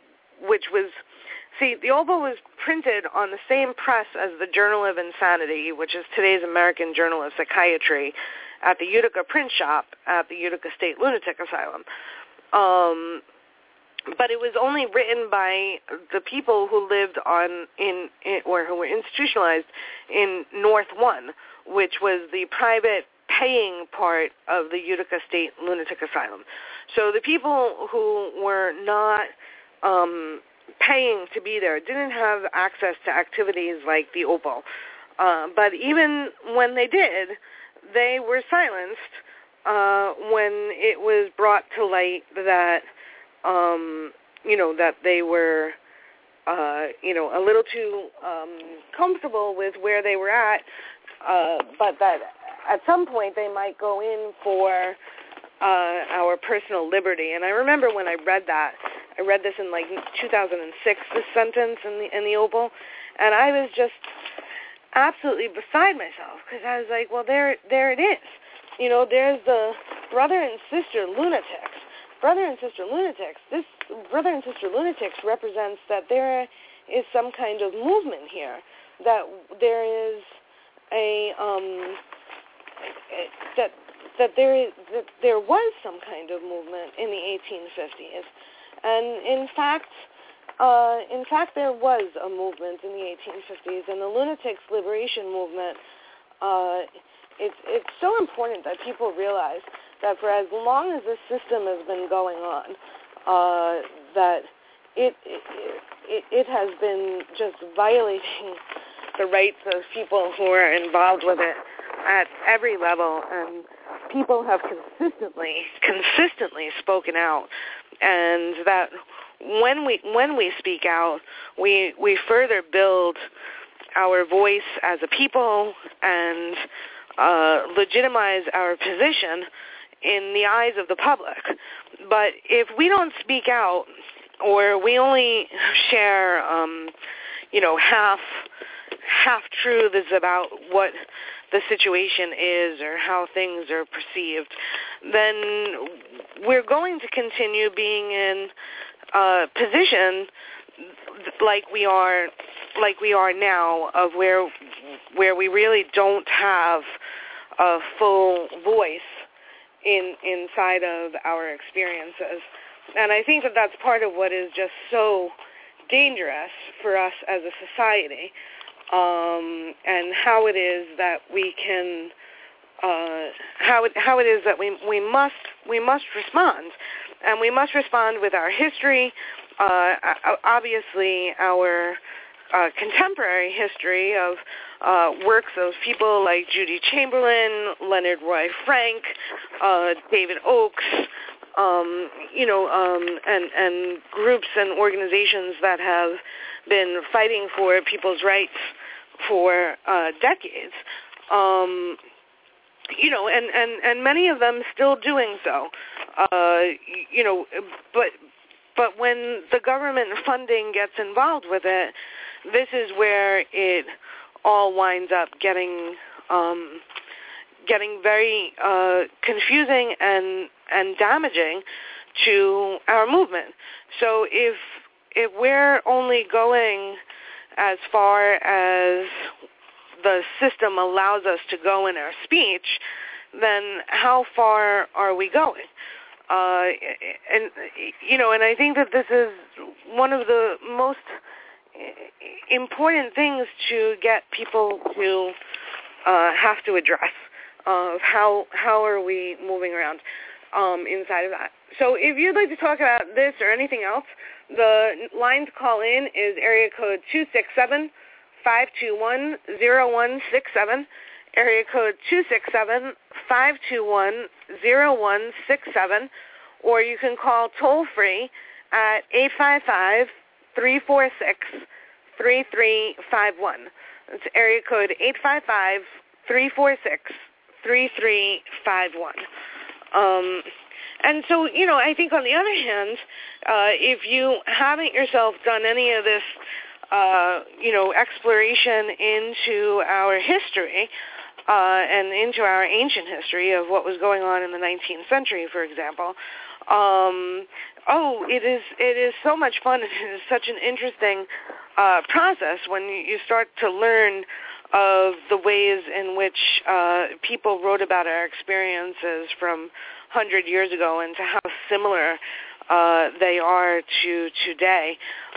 the Opal was printed on the same press as the Journal of Insanity, which is today's American Journal of Psychiatry, at the Utica print shop at the Utica State Lunatic Asylum. But it was only written by the people who lived or who were institutionalized in North One, which was the private paying part of the Utica State Lunatic Asylum. So the people who were not paying to be there didn't have access to activities like the Opal. But even when they did, they were silenced when it was brought to light that, that they were, a little too comfortable with where they were at, but that at some point they might go in for our personal liberty. And I remember when I read that, I read this in 2006, this sentence in the Opal, and I was just absolutely beside myself because I was like, well, there it is. There's the brother and sister lunatics. Brother and sister lunatics. This brother and sister lunatics represents that there is some kind of movement here, that there is a that there was some kind of movement in the 1850s, and in fact, In fact, there was a movement in the 1850s, and the Lunatics Liberation Movement, it's so important that people realize that for as long as this system has been going on, that it has been just violating the rights of people who are involved with it at every level, and people have consistently spoken out, and that when we speak out, we further build our voice as a people and legitimize our position in the eyes of the public. But if we don't speak out, or we only share, half truths about what the situation is or how things are perceived, then we're going to continue being in a position like we are now, of where we really don't have a full voice inside of our experiences. And I think that that's part of what is just so dangerous for us as a society, and how it is that we can, how it is that we must respond, and we must respond with our history, obviously our contemporary history of works of people like Judy Chamberlain, Leonard Roy Frank, David Oakes, and groups and organizations that have been fighting for people's rights for decades, and many of them still doing so, but when the government funding gets involved with it, this is where it all winds up getting very confusing and damaging to our movement. So if we're only going as far as the system allows us to go in our speech, then how far are we going? And I think that this is one of the most important things to get people to have to address. How are we moving around inside of that? So if you'd like to talk about this or anything else, the line to call in is area code 267-521-0167, area code 267-521-0167, or you can call toll-free at 855-346-3351. It's area code 855-346-3351. And so, I think on the other hand, if you haven't yourself done any of this, exploration into our history and into our ancient history of what was going on in the 19th century, for example, it is so much fun. It is such an interesting process when you start to learn of the ways in which people wrote about our experiences from 100 years ago and to how similar they are to today.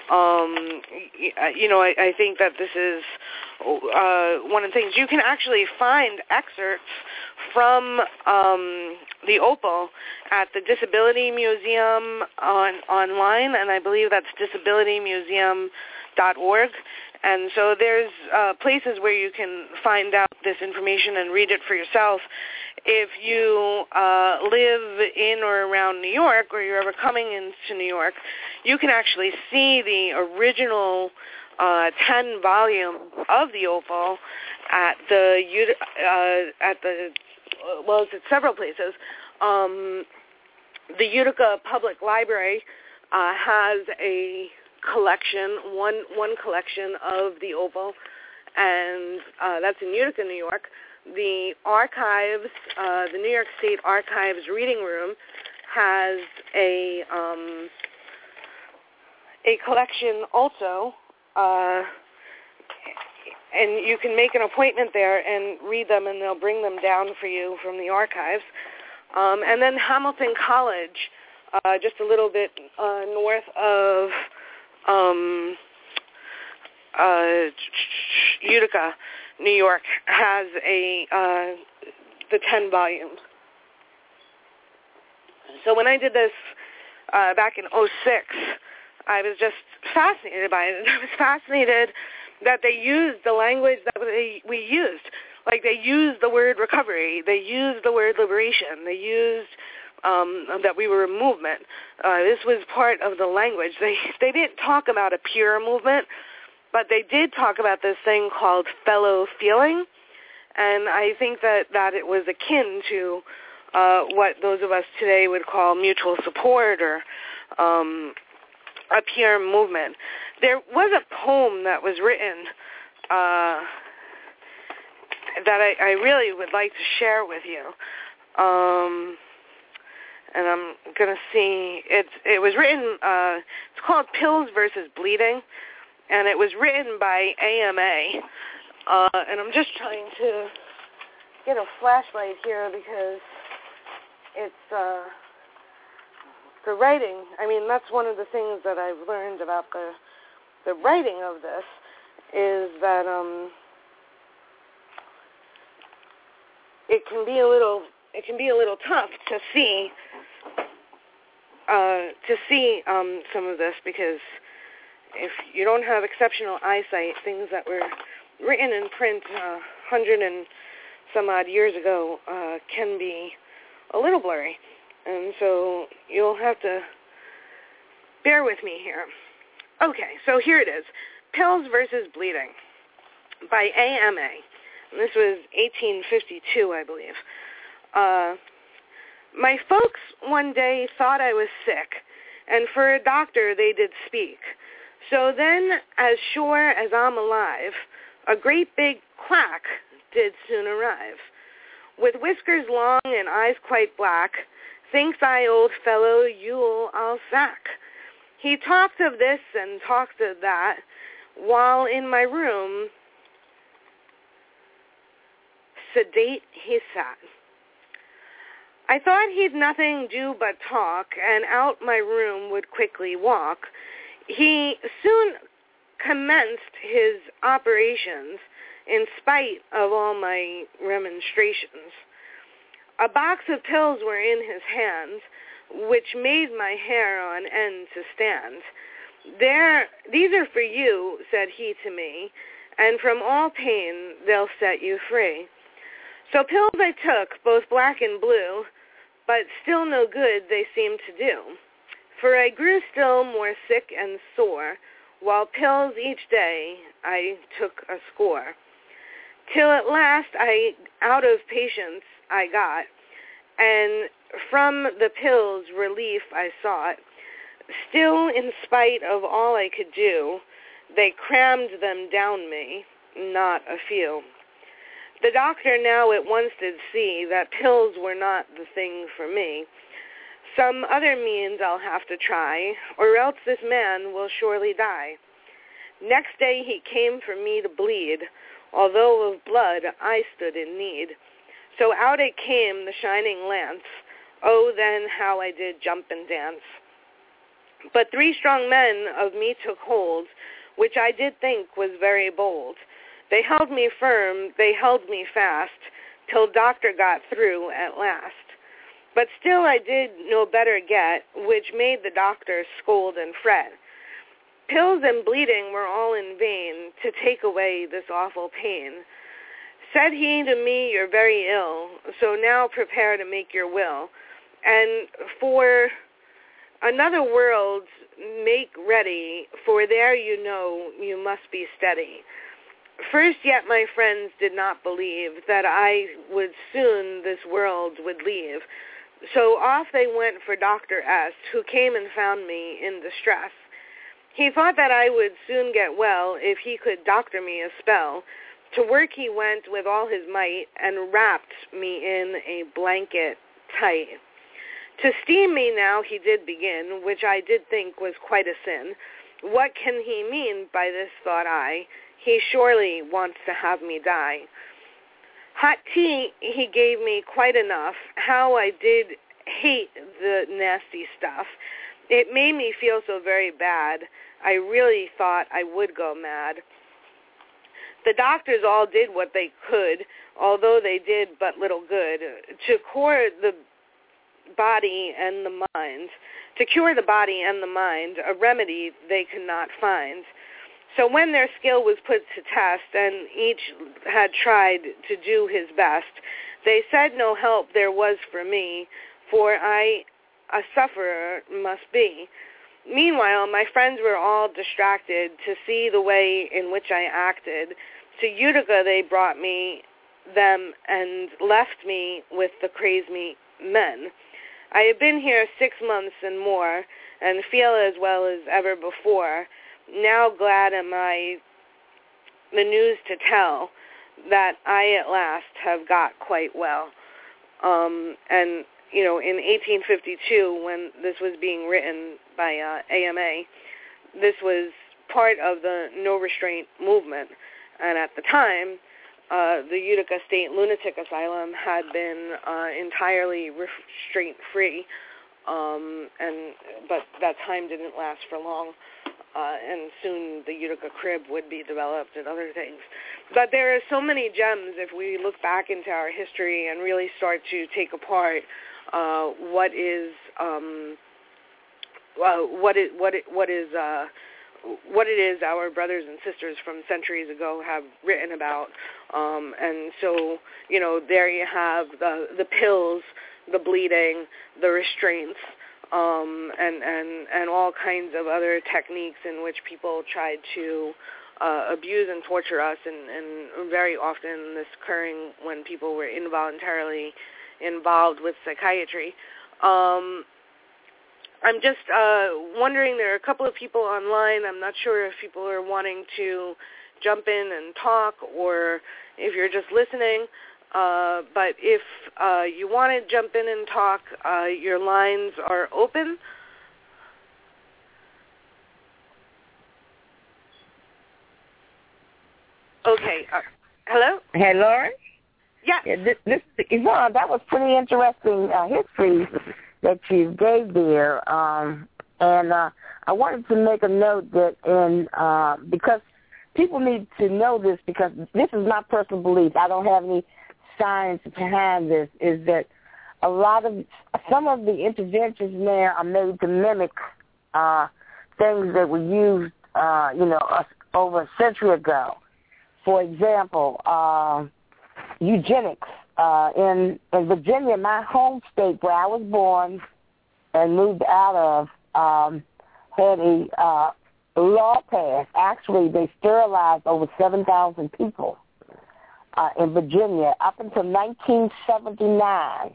I think that this is one of the things. You can actually find excerpts from the Opal at the Disability Museum online, and I believe that's disabilitymuseum.org. And so there's places where you can find out this information and read it for yourself. If you live in or around New York, or you're ever coming into New York, you can actually see the original 10 volume of the Opal at it's at several places. The Utica Public Library has a collection, one collection of the Opal, and that's in Utica, New York. The archives, the New York State Archives Reading Room, has a collection also, and you can make an appointment there and read them, and they'll bring them down for you from the archives. And then Hamilton College, just a little bit north of Utica, New York, has the 10 volumes. So when I did this back in 2006, I was just fascinated by it. And I was fascinated that they used the language that we used. Like, they used the word recovery. They used the word liberation. They used that we were a movement. This was part of the language. They didn't talk about a pure movement, but they did talk about this thing called fellow feeling. And I think that it was akin to what those of us today would call mutual support or a peer movement. There was a poem that was written that I really would like to share with you. And I'm going to see, it was written, it's called Pills versus Bleeding, and it was written by AMA. And I'm just trying to get a flashlight here because it's the writing. I mean, that's one of the things that I've learned about the writing of this is that it can be a little tough to see some of this, because if you don't have exceptional eyesight, things that were written in print 100 and some odd years ago can be a little blurry. And so you'll have to bear with me here. Okay, so here it is. Pills versus Bleeding by AMA. And this was 1852, I believe. My folks one day thought I was sick, and for a doctor they did speak. So then, as sure as I'm alive, a great big quack did soon arrive. With whiskers long and eyes quite black, thinks I, old fellow, I'll sack. He talked of this and talked of that, while in my room, sedate he sat. I thought he'd nothing do but talk, and out my room would quickly walk. He soon commenced his operations, in spite of all my remonstrations. A box of pills were in his hands, which made my hair on end to stand. These are for you, said he to me, and from all pain they'll set you free. So pills I took, both black and blue, but still no good they seemed to do. For I grew still more sick and sore, while pills each day I took a score. Till at last out of patience I got, and from the pills relief I sought. Still, in spite of all I could do, they crammed them down me, not a few. The doctor now at once did see that pills were not the thing for me. Some other means I'll have to try, or else this man will surely die. Next day he came for me to bleed, although of blood I stood in need. So out it came, the shining lance. Oh, then how I did jump and dance. But 3 strong men of me took hold, which I did think was very bold. They held me firm, they held me fast, till doctor got through at last. But still I did no better get, which made the doctor scold and fret. Pills and bleeding were all in vain to take away this awful pain. Said he to me, you're very ill, so now prepare to make your will. And for another world make ready, for there you know you must be steady. First yet my friends did not believe that I would soon this world would leave. So off they went for Dr. S., who came and found me in distress. He thought that I would soon get well if he could doctor me a spell. To work he went with all his might and wrapped me in a blanket tight. To steam me now he did begin, which I did think was quite a sin. What can he mean by this, thought I? He surely wants to have me die. Hot tea he gave me quite enough. How I did hate the nasty stuff. it made me feel so very bad. I really thought I would go mad. The doctors all did what they could, although they did but little good, to cure the body and the mind. To cure the body and the mind, a remedy they could not find. So when their skill was put to test, and each had tried to do his best, they said no help there was for me, for I a sufferer must be. Meanwhile, my friends were all distracted to see the way in which I acted. To Utica they brought me them and left me with the crazy men. I have been here 6 months and more, and feel as well as ever before. Now glad am I the news to tell that I at last have got quite well. And, you know, in 1852, when this was being written by AMA, this was part of the no restraint movement. And at the time, the Utica State Lunatic Asylum had been entirely restraint-free, but that time didn't last for long. And soon the Utica Crib would be developed and other things. But there are so many gems if we look back into our history and really start to take apart what it is our brothers and sisters from centuries ago have written about. And so, you know, there you have the pills, the bleeding, the restraints, and all kinds of other techniques in which people tried to abuse and torture us, and very often this occurring when people were involuntarily involved with psychiatry. I'm just wondering, there are a couple of people online. I'm not sure if people are wanting to jump in and talk or if you're just listening. But if you want to jump in and talk, your lines are open. Okay. Hello? Hey, Lauren? Yes. Yeah, Yvonne, that was pretty interesting history that you gave there. And I wanted to make a note that because people need to know this, because this is my personal belief. I don't have any science behind this, is that some of the interventions there are made to mimic things that were used, over a century ago. For example, eugenics. In Virginia, my home state where I was born and moved out of, had a law passed. Actually, they sterilized over 7,000 people in Virginia up until 1979.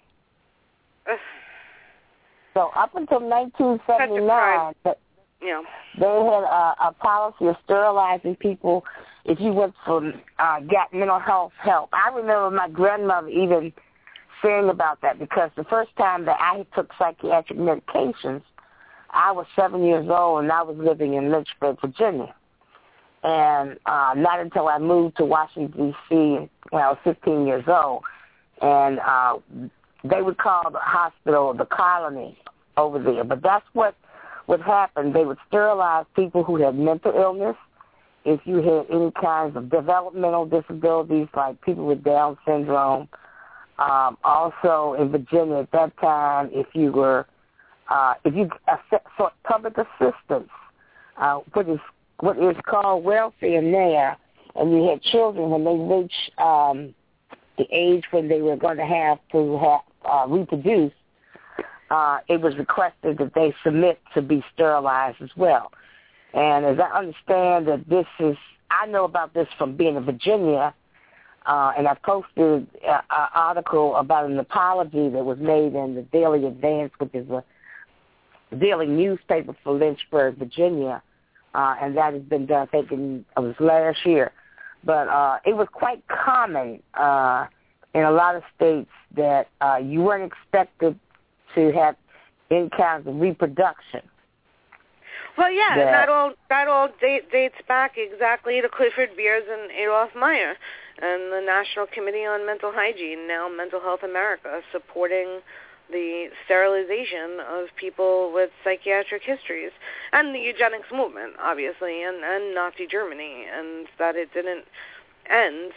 So up until 1979, they had a policy of sterilizing people if you went for got mental health help. I remember my grandmother even saying about that, because the first time that I took psychiatric medications, I was 7 years old and I was living in Lynchburg, Virginia. And not until I moved to Washington, D.C. when I was 15 years old. And they would call the hospital the colony over there. But that's what would happen. They would sterilize people who had mental illness. If you had any kinds of developmental disabilities, like people with Down syndrome. Also in Virginia at that time, if you were, if you sought public assistance, what is called welfare now, and you had children when they reached the age when they were going to have reproduce, it was requested that they submit to be sterilized as well. And as I understand that I know about this from being in Virginia, and I posted an article about an apology that was made in the Daily Advance, which is a daily newspaper for Lynchburg, Virginia, and that has been done, I think it was last year. But it was quite common in a lot of states that you weren't expected to have any kinds of reproduction. Well, yeah, and that all dates back exactly to Clifford Beers and Adolph Meyer and the National Committee on Mental Hygiene, now Mental Health America, supporting the sterilization of people with psychiatric histories, and the eugenics movement, obviously, and Nazi Germany, and that it didn't end.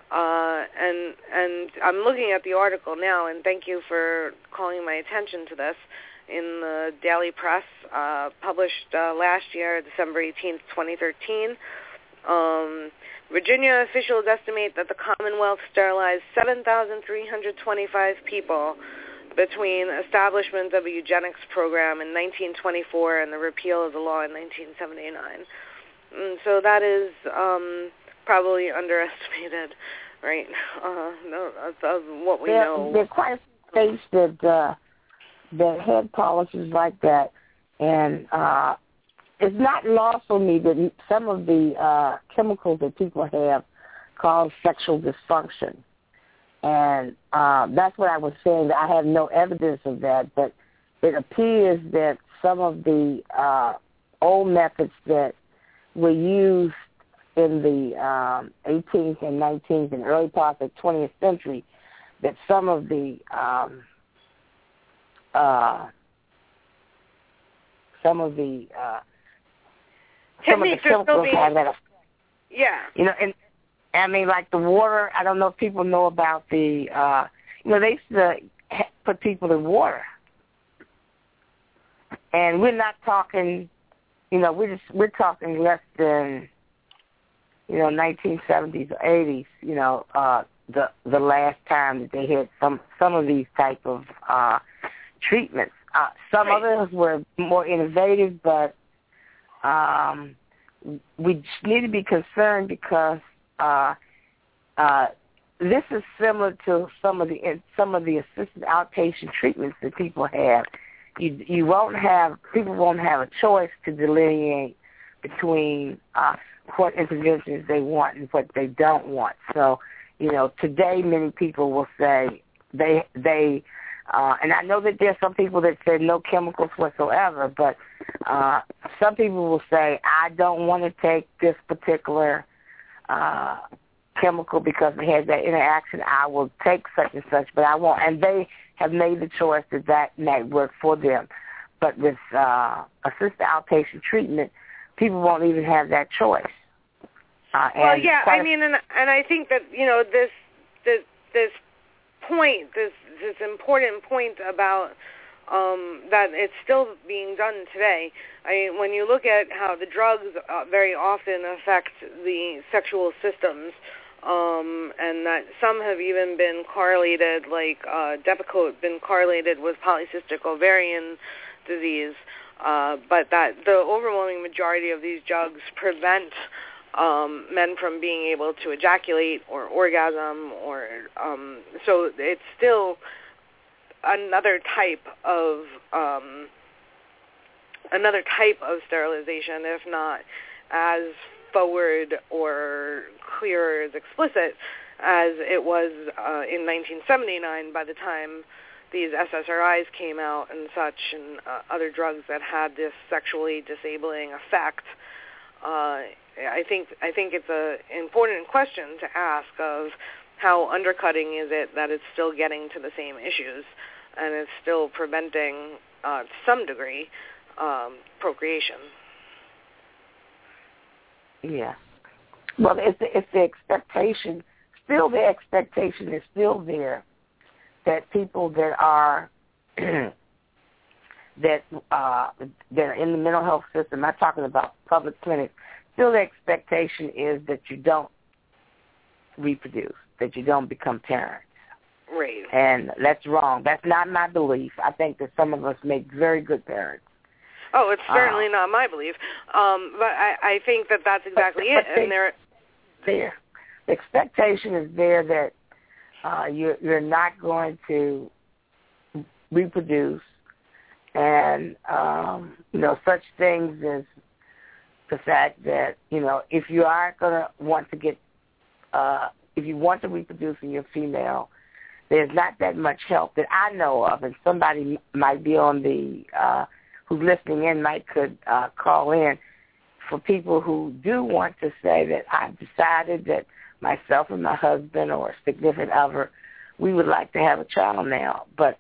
And I'm looking at the article now, and thank you for calling my attention to this, in the Daily Press, published last year, December 18th, 2013. Virginia officials estimate that the Commonwealth sterilized 7,325 people between establishment of a eugenics program in 1924 and the repeal of the law in 1979. And so that is probably underestimated, right? Of what we know. There are quite a few states that had policies like that, and it's not lost on me that some of the chemicals that people have cause sexual dysfunction. And that's what I was saying, that I have no evidence of that, but it appears that some of the old methods that were used in the 18th and 19th and early parts of the 20th century, that some of the chemicals have that. Yeah. You know, and I mean, like the water, I don't know if people know about the, they used to put people in water. And we're not talking, we're talking less than, 1970s or 80s, the last time that they had some of these type of treatments. Some others were more innovative, but we just need to be concerned because this is similar to some of the assisted outpatient treatments that people have. People won't have a choice to delineate between what interventions they want and what they don't want. So, today many people will say they and I know that there's some people that say no chemicals whatsoever, but some people will say, I don't want to take this particular chemical because it has that interaction. I will take such and such, but I won't. And they have made the choice that might work for them. But with assisted outpatient treatment, people won't even have that choice. Well, yeah, I mean, and I think that this point, this important point about that it's still being done today. I mean, when you look at how the drugs very often affect the sexual systems, and that some have even been correlated, like Depakote, been correlated with polycystic ovarian disease, but that the overwhelming majority of these drugs prevent men from being able to ejaculate or orgasm, or so it's still another type of sterilization, if not as forward or clear as explicit as it was in 1979 by the time these SSRIs came out and such, and other drugs that had this sexually disabling effect. I think it's an important question to ask of how undercutting is it that it's still getting to the same issues and it's still preventing, to some degree, procreation. Yeah. Well, it's the expectation. Still, the expectation is still there that people that are that are in the mental health system. I'm not talking about public clinics. Still, the expectation is that you don't reproduce, that you don't become parents. Right. And that's wrong. That's not my belief. I think that some of us make very good parents. Oh, it's certainly not my belief. But I think that that's exactly it. And the expectation is there that you're not going to reproduce, and such things as the fact that if you are going to want to get if you want to reproduce and you're female, there's not that much help that I know of, and somebody might be on the who's listening in could call in for people who do want to say that I've decided that myself and my husband or a significant other, we would like to have a child now. But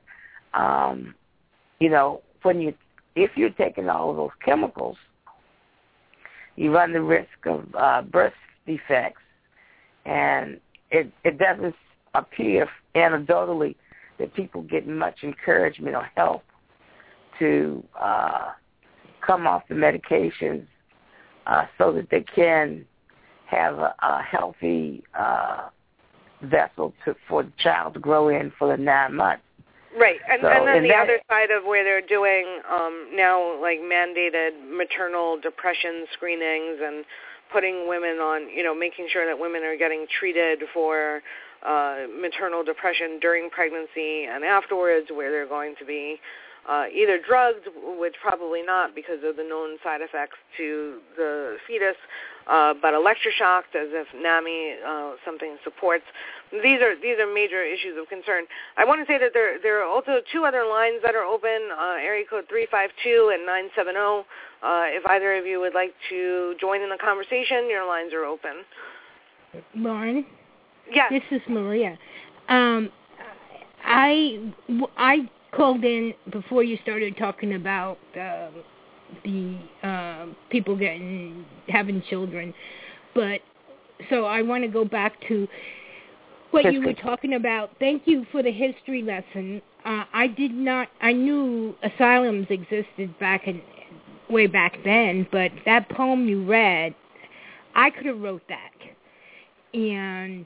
if you're taking all of those chemicals, you run the risk of birth defects, and it doesn't appear anecdotally that people get much encouragement or help to come off the medications so that they can have a healthy vessel for the child to grow in for the 9 months. Right, and then the other side of where they're doing now, like, mandated maternal depression screenings and putting women on, making sure that women are getting treated for maternal depression during pregnancy and afterwards, where they're going to be either drugged, which probably not because of the known side effects to the fetus, but electroshocked as if NAMI something supports. These are major issues of concern. I want to say that there are also 2 other lines that are open, area code 352 and 970. If either of you would like to join in the conversation, your lines are open. Lauren? Yes. This is Maria. I called in before you started talking about the people having children, but so I want to go back to what you were talking about. Thank you for the history lesson. I knew asylums existed way back then, but that poem you read, I could have wrote that, and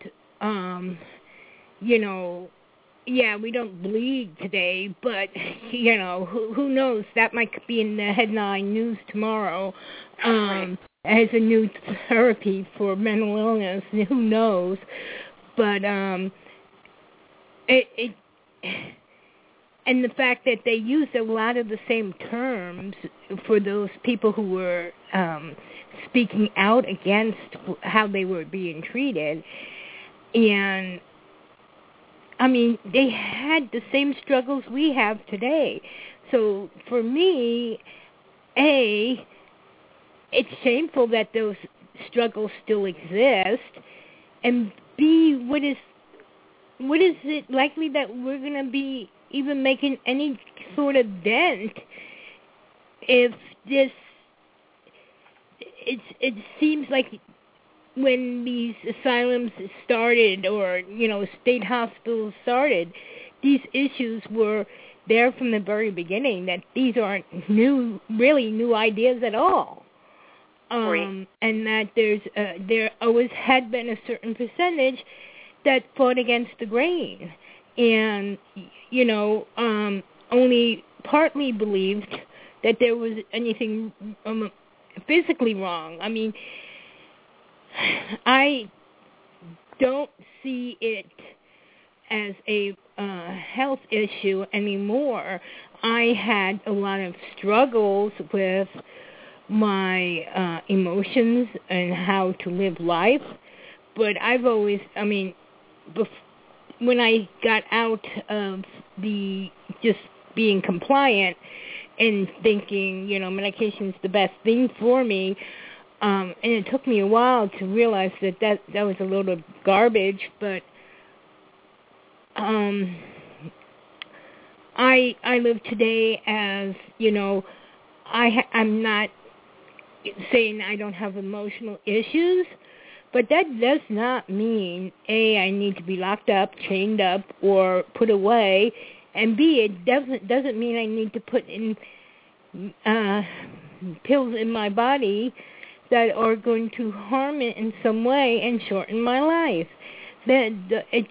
yeah, we don't bleed today, but, who knows? That might be in the headline news tomorrow as a new therapy for mental illness. Who knows? But and the fact that they used a lot of the same terms for those people who were speaking out against how they were being treated. And I mean, they had the same struggles we have today. So for me, A, it's shameful that those struggles still exist, and B, what is it likely that we're going to be even making any sort of dent if this? It seems like when these asylums started, or state hospitals started, these issues were there from the very beginning. That these aren't really new ideas at all, and that there always had been a certain percentage that fought against the grain, and only partly believed that there was anything physically wrong. I mean, I don't see it as a health issue anymore. I had a lot of struggles with my emotions and how to live life, but I've always, when I got out of the just being compliant and thinking, medication's the best thing for me, and it took me a while to realize that was a load of garbage, but I live today as, I'm not saying I don't have emotional issues, but that does not mean, A, I need to be locked up, chained up, or put away, and B, it doesn't mean I need to put in pills in my body that are going to harm it in some way and shorten my life. They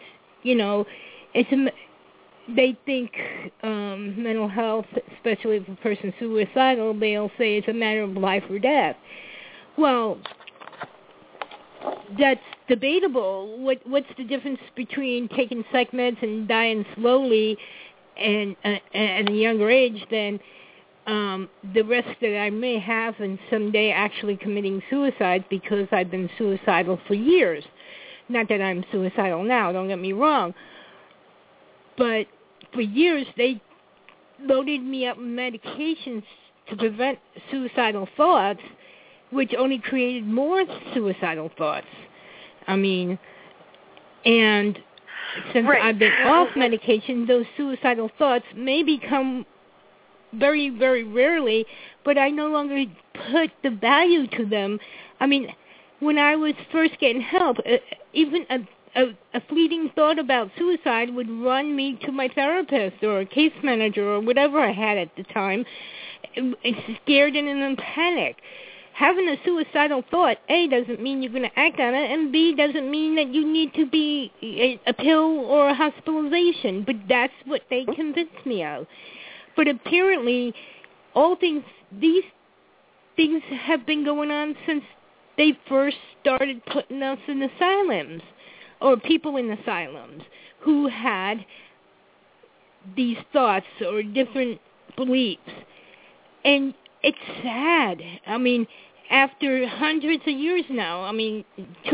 think mental health, especially if a person's suicidal, they'll say it's a matter of life or death. Well, that's debatable. What's the difference between taking psych meds and dying slowly and at a younger age than the risk that I may have in someday actually committing suicide because I've been suicidal for years? Not that I'm suicidal now, don't get me wrong. But for years, they loaded me up with medications to prevent suicidal thoughts, which only created more suicidal thoughts. And since I've been off medication, those suicidal thoughts maybe come very, very rarely, but I no longer put the value to them. I mean, when I was first getting help, even a fleeting thought about suicide would run me to my therapist or a case manager or whatever I had at the time, scared and in panic. Having a suicidal thought, A, doesn't mean you're going to act on it, and B, doesn't mean that you need to be a pill or a hospitalization, but that's what they convinced me of. But apparently, these things have been going on since they first started putting us in asylums, or people in asylums who had these thoughts or different beliefs. And it's sad. I mean, after hundreds of years now, I mean,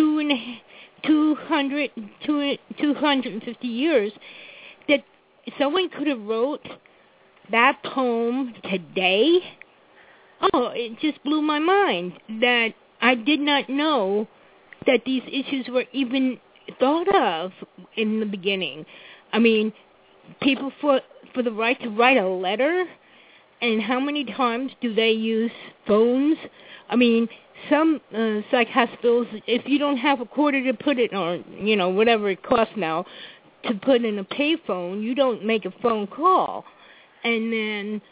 250 years, that someone could have wrote that poem today. Oh, it just blew my mind that I did not know that these issues were even thought of in the beginning. I mean, people for the right to write a letter. And how many times do they use phones? I mean, some psych hospitals, if you don't have a quarter to put it on, you know, whatever it costs now, to put in a pay phone, you don't make a phone call. And then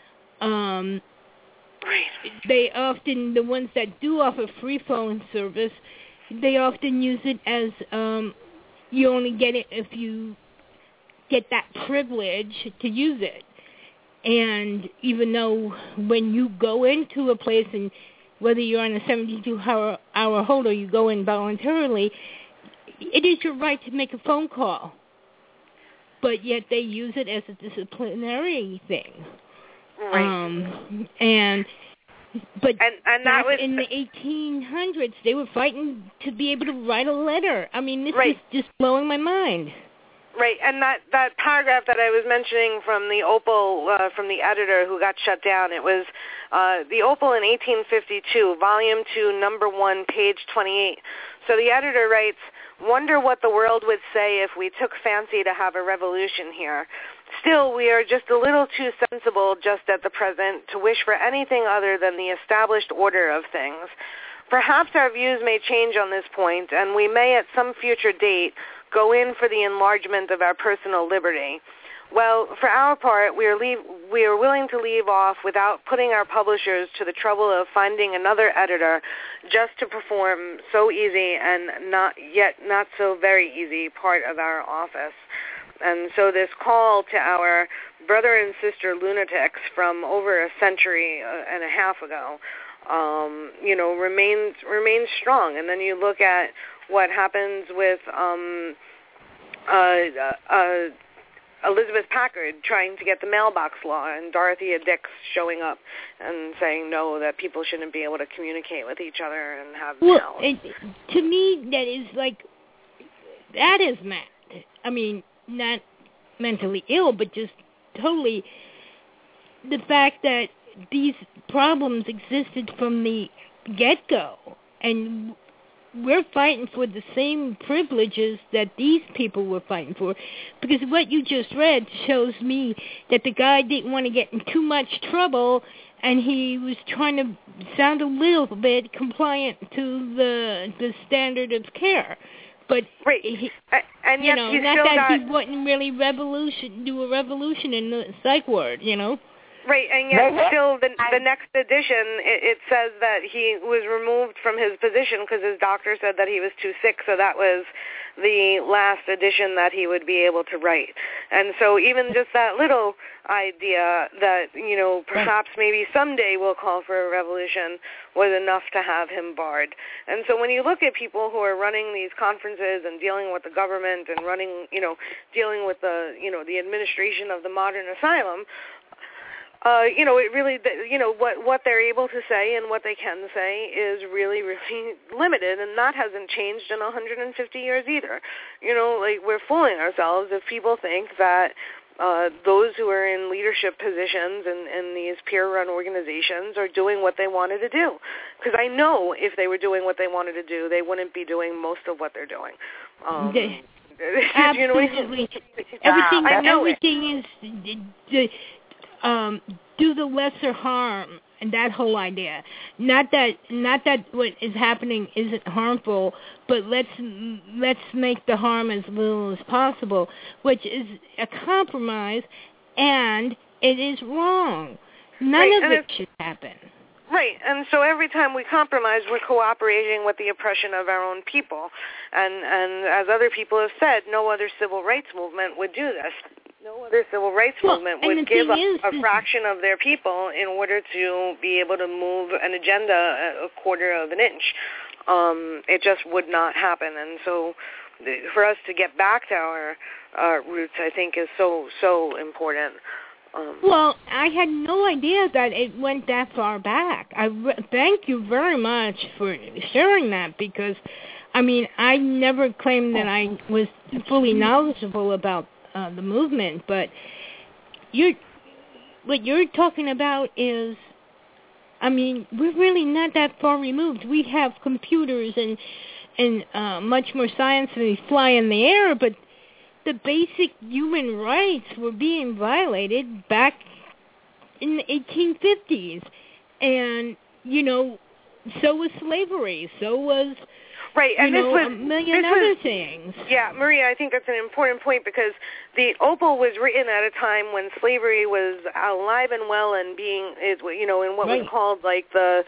they often, the ones that do offer free phone service, they often use it as you only get it if you get that privilege to use it. And even though when you go into a place, and whether you're on a 72-hour hold or you go in voluntarily, it is your right to make a phone call. But yet they use it as a disciplinary thing. Right. And that was in the 1800s, they were fighting to be able to write a letter. I mean, this is just blowing my mind. Right, and that paragraph that I was mentioning from the Opal, from the editor who got shut down, it was the Opal in 1852, Volume 2, Number 1, page 28. So the editor writes, "Wonder what the world would say if we took fancy to have a revolution here. Still, we are just a little too sensible just at the present to wish for anything other than the established order of things. Perhaps our views may change on this point, and we may at some future date go in for the enlargement of our personal liberty. Well, for our part, we are willing to leave off without putting our publishers to the trouble of finding another editor just to perform so easy and not so very easy part of our office." And so this call to our brother and sister lunatics from over a century and a half ago, remains strong. And then you look at what happens with Elizabeth Packard trying to get the mailbox law, and Dorothea Dix showing up and saying no, that people shouldn't be able to communicate with each other and have mail. To me, that is mad. I mean, not mentally ill, but just totally the fact that these problems existed from the get-go, and we're fighting for the same privileges that these people were fighting for. Because what you just read shows me that the guy didn't want to get in too much trouble, and he was trying to sound a little bit compliant to the standard of care. But he wouldn't really do a revolution in the psych ward, Right, and yet still the next edition, it says that he was removed from his position because his doctor said that he was too sick, so that was the last edition that he would be able to write. And so even just that little idea that, perhaps maybe someday we'll call for a revolution was enough to have him barred. And so when you look at people who are running these conferences and dealing with the government and dealing with the administration of the modern asylum, it really, what they're able to say and what they can say is really, really limited, and that hasn't changed in 150 years either. We're fooling ourselves if people think that those who are in leadership positions in these peer-run organizations are doing what they wanted to do. Because I know if they were doing what they wanted to do, they wouldn't be doing most of what they're doing. Absolutely. Everything is do the lesser harm, and that whole idea. Not that what is happening isn't harmful, but let's make the harm as little as possible, which is a compromise, and it is wrong. None of it should happen. Right, and so every time we compromise, we're cooperating with the oppression of our own people. And as other people have said, no other civil rights movement would do this. No other civil rights movement would give up a fraction of their people in order to be able to move an agenda a quarter of an inch. It just would not happen. And so for us to get back to our roots, I think, is so important. Well, I had no idea that it went that far back. Thank you very much for sharing that, because, I mean, I never claimed that I was fully knowledgeable about the movement, but what you're talking about is, I mean, we're really not that far removed. We have computers and much more science, and we fly in the air, but the basic human rights were being violated back in the 1850s. And, so was slavery. So was, and a million other things. Yeah, Maria, I think that's an important point, because the Opal was written at a time when slavery was alive and well and being, in what was called like the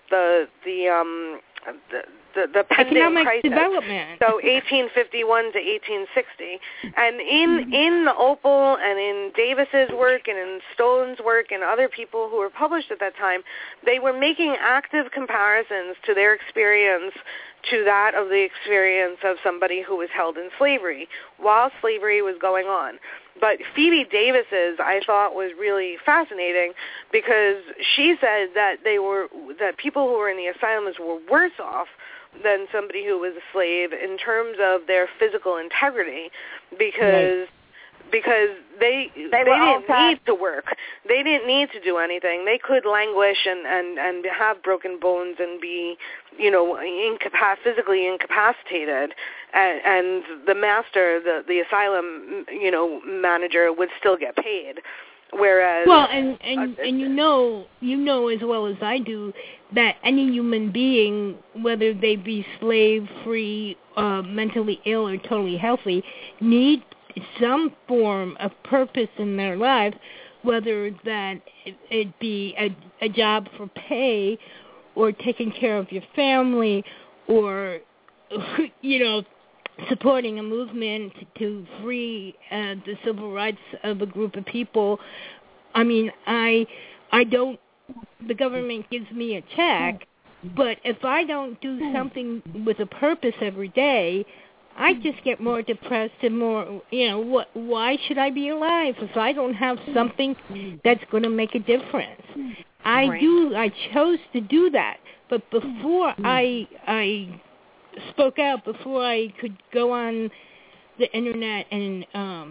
pending economic crisis. Development. So 1851 to 1860. And in the Opal and in Davis's work and in Stone's work and other people who were published at that time, they were making active comparisons to their experience to that of the experience of somebody who was held in slavery while slavery was going on. But Phoebe Davis's, I thought, was really fascinating, because she said that that people who were in the asylums were worse off than somebody who was a slave in terms of their physical integrity, because they didn't need to work. They didn't need to do anything. They could languish and have broken bones and be, physically incapacitated. And the master, the asylum, manager would still get paid. Whereas, well, and you know as well as I do that any human being, whether they be slave free, mentally ill, or totally healthy, need some form of purpose in their life, whether that it be a job for pay, or taking care of your family, or supporting a movement to free the civil rights of a group of people. I mean, I don't, the government gives me a check, but if I don't do something with a purpose every day, I just get more depressed and more, why should I be alive if I don't have something that's going to make a difference? I chose to do that, but before I spoke out, before I could go on the internet and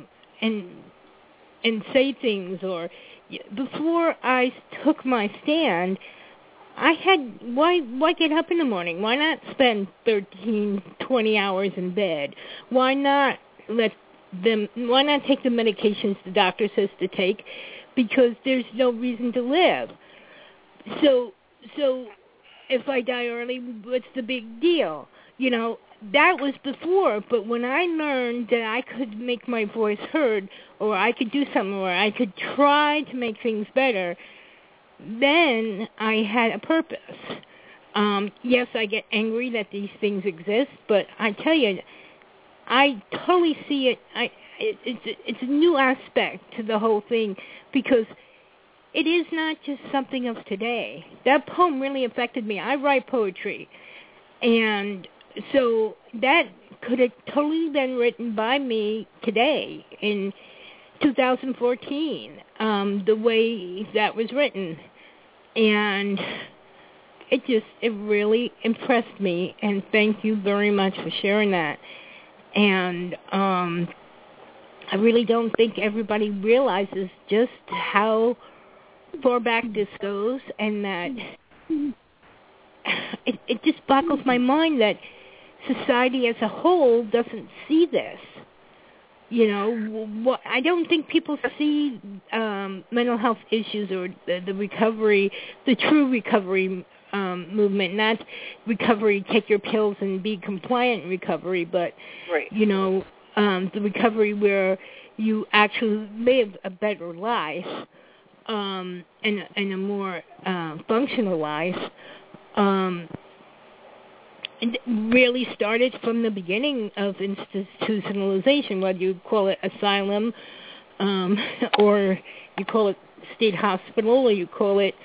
say things, or before I took my stand, I had, why get up in the morning? Why not spend 13, 20 hours in bed? Why not take the medications the doctor says to take? Because there's no reason to live. So if I die early, what's the big deal? That was before, but when I learned that I could make my voice heard, or I could do something, or I could try to make things better, then I had a purpose. Yes, I get angry that these things exist, but I tell you, I totally see it. It's a new aspect to the whole thing, because it is not just something of today. That poem really affected me. I write poetry, and so that could have totally been written by me today in 2014, the way that was written. And it really impressed me, and thank you very much for sharing that. And I really don't think everybody realizes just how far back this goes, and that it just boggles my mind that society as a whole doesn't see this. I don't think people see mental health issues or the recovery, the true recovery movement, not recovery, take your pills and be compliant recovery, but, right. The recovery where you actually live a better life and a more functional life. It really started from the beginning of institutionalization, whether you call it asylum or you call it state hospital or you call it,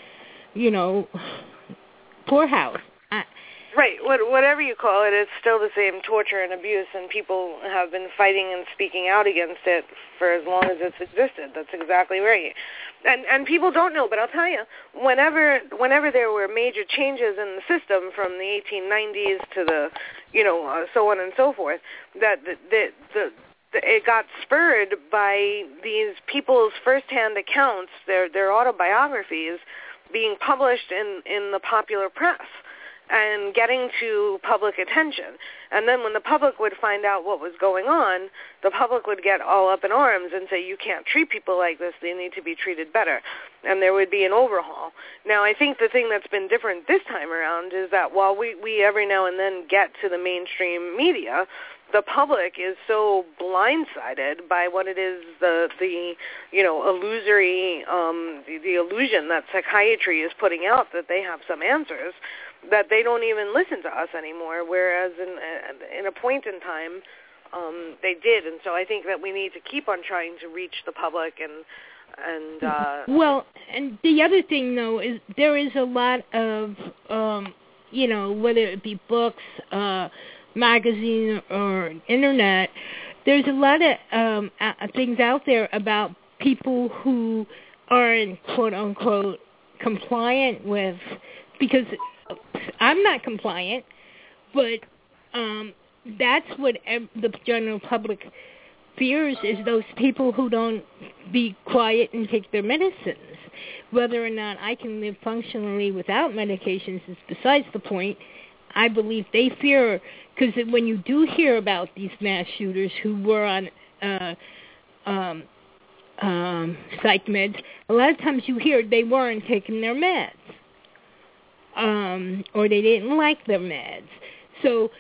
poorhouse. Right. Whatever you call it, it's still the same torture and abuse, and people have been fighting and speaking out against it for as long as it's existed. That's exactly right. And people don't know, but I'll tell you, whenever there were major changes in the system from the 1890s to the, so on and so forth, that it got spurred by these people's firsthand accounts, their autobiographies, being published in the popular press and getting to public attention. And then when the public would find out what was going on, the public would get all up in arms and say, you can't treat people like this, they need to be treated better. And there would be an overhaul. Now, I think the thing that's been different this time around is that while we every now and then get to the mainstream media, the public is so blindsided by what it is, the illusory, the illusion that psychiatry is putting out that they have some answers, that they don't even listen to us anymore, whereas in a point in time, they did. And so I think that we need to keep on trying to reach the public and Well, and the other thing, though, is there is a lot of, whether it be books, magazine, or internet, there's a lot of things out there about people who aren't, quote-unquote, compliant with, because I'm not compliant, but that's what the general public fears, is those people who don't be quiet and take their medicines. Whether or not I can live functionally without medications is besides the point. I believe they fear, because when you do hear about these mass shooters who were on psych meds, a lot of times you hear they weren't taking their meds. Or they didn't like their meds. So,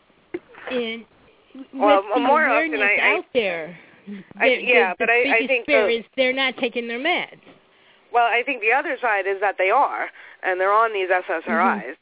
more often out there, I think fear is they're not taking their meds. Well, I think the other side is that they are, and they're on these SSRIs.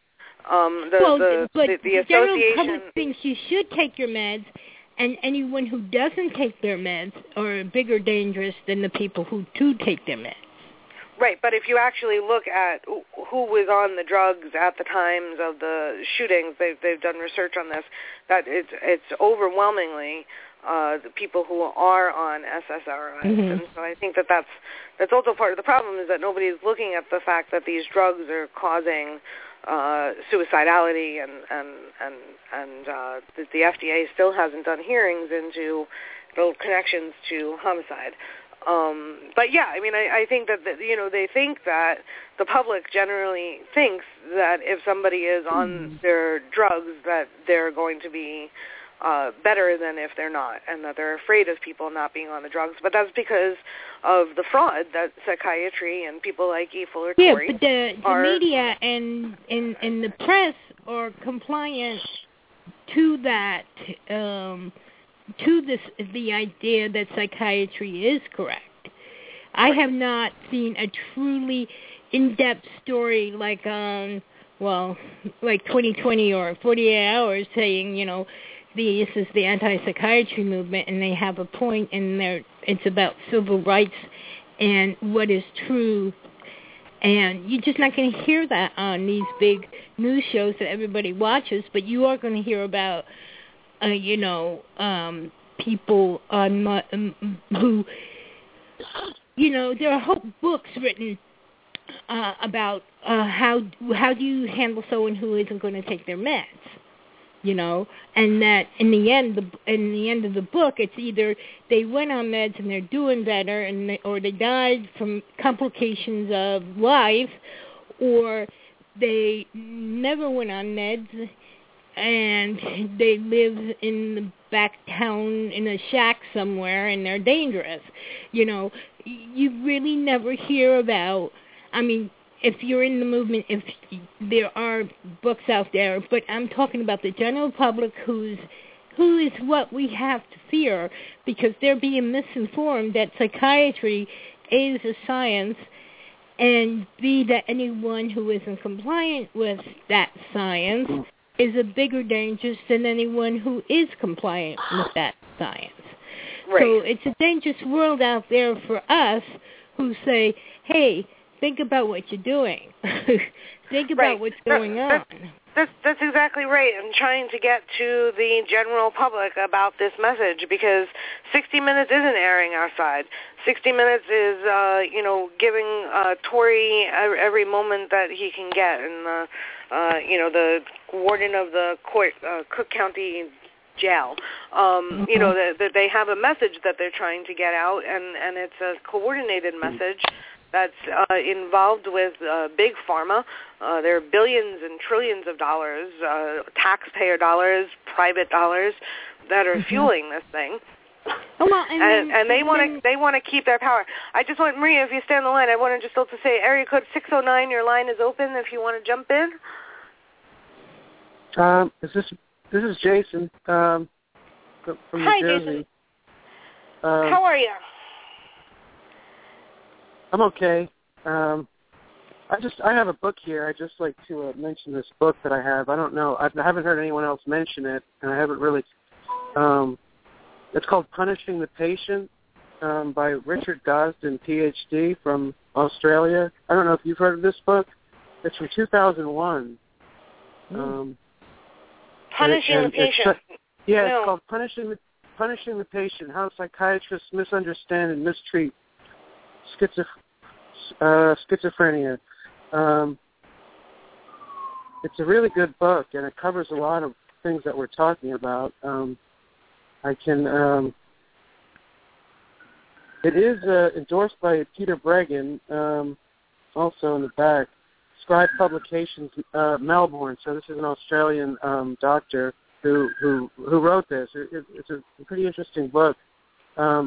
The general association public thinks you should take your meds, and anyone who doesn't take their meds are bigger dangerous than the people who do take their meds. Right, but if you actually look at who was on the drugs at the times of the shootings, they've done research on this, that it's overwhelmingly the people who are on SSRIs. Mm-hmm. And so I think that's also part of the problem, is that nobody's looking at the fact that these drugs are causing suicidality, and the FDA still hasn't done hearings into the connections to homicide. But yeah, I mean, I think that they think that the public generally thinks that if somebody is on their drugs, that they're going to be better than if they're not, and that they're afraid of people not being on the drugs. But that's because of the fraud that psychiatry and people like E. Fuller Torrey but the media and the press are compliant to that. To the idea that psychiatry is correct. I have not seen a truly in-depth story like 2020 or 48 Hours saying, this is the anti-psychiatry movement, and they have a point in there. It's about civil rights and what is true. And you're just not going to hear that on these big news shows that everybody watches, but you are going to hear about people who, there are whole books written about how do you handle someone who isn't going to take their meds, and that in the end of the book, it's either they went on meds and they're doing better, or they died from complications of life, or they never went on meds and they live in the back town in a shack somewhere, and they're dangerous. You really never hear about, I mean, if you're in the movement, if there are books out there, but I'm talking about the general public who is what we have to fear, because they're being misinformed that psychiatry is a science, and B, that anyone who isn't compliant with that science is a bigger danger than anyone who is compliant with that science. Right. So it's a dangerous world out there for us who say, hey, think about what you're doing. Think about what's going on. That's exactly right. I'm trying to get to the general public about this message, because 60 Minutes isn't airing our side. 60 Minutes is, giving Tory every moment that he can get, and the warden of the Cook County jail. That they have a message that they're trying to get out, and it's a coordinated message that's involved with big pharma. There are billions and trillions of dollars, taxpayer dollars, private dollars, that are fueling this thing. Well, and they want to keep their power. I just want, Maria, if you stay on the line, I wanted just to say, area code 609, your line is open if you want to jump in. This is Jason from New Hi, Jersey. Jason. How are you? I'm okay. I have a book here. I just like to mention this book that I have. I don't know. I haven't heard anyone else mention it, and I haven't really. It's called Punishing the Patient by Richard Gosden, Ph.D. from Australia. I don't know if you've heard of this book. It's from 2001. Punishing the Patient. It's called Punishing the Patient: How Psychiatrists Misunderstand and Mistreat Schizophrenia. It's a really good book, and it covers a lot of things that we're talking about. It is endorsed by Peter Breggin, also in the back. Scribe Publications, Melbourne. So this is an Australian doctor who wrote this. It's a pretty interesting book. I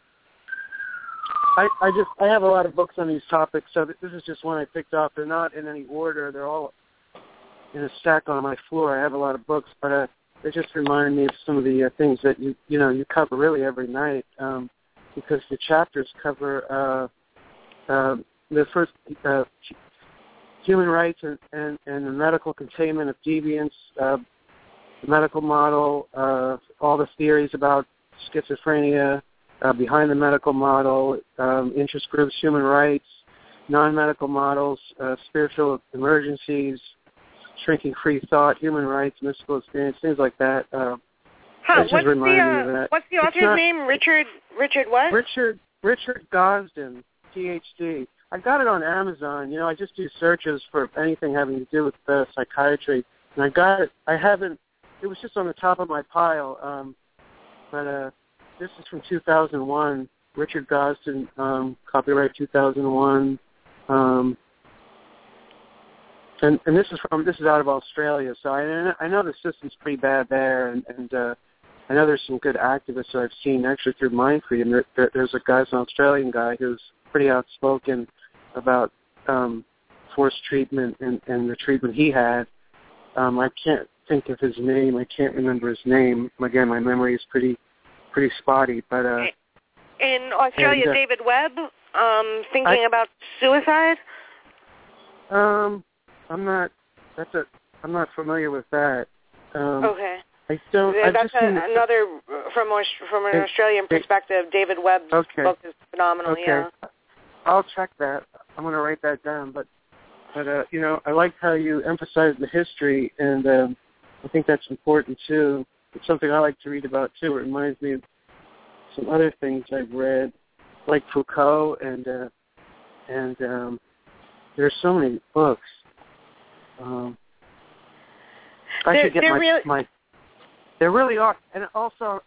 have a lot of books on these topics, so this is just one I picked up. They're not in any order. They're all in a stack on my floor. I have a lot of books, but they just remind me of some of the things that you cover really every night, because the chapters cover the first human rights and the medical containment of deviance, the medical model, all the theories about schizophrenia, behind the medical model, interest groups, human rights, non-medical models, spiritual emergencies, shrinking free thought, human rights, mystical experience, things like that. What's the author's name? Richard what? Richard Gosden, Ph.D. I got it on Amazon. I just do searches for anything having to do with psychiatry, and I got it. It was just on the top of my pile, but this is from 2001. Richard Gosden, copyright 2001. And this is out of Australia, so I know the system's pretty bad there, and I know there's some good activists that I've seen actually through Mind Freedom. There's an Australian guy who's pretty outspoken about forced treatment and the treatment he had. I can't think of his name. I can't remember his name. Again, my memory is pretty spotty. But in Australia, David Webb, thinking about suicide. I'm not familiar with that. Okay. I don't. That's another from an Australian perspective. David Webb's book is phenomenal. Okay. Yeah. I'll check that. I'm going to write that down. But I like how you emphasize the history, and I think that's important too. It's something I like to read about too. It reminds me of some other things I've read, like Foucault, and there's so many books. I should get my. There really are, and also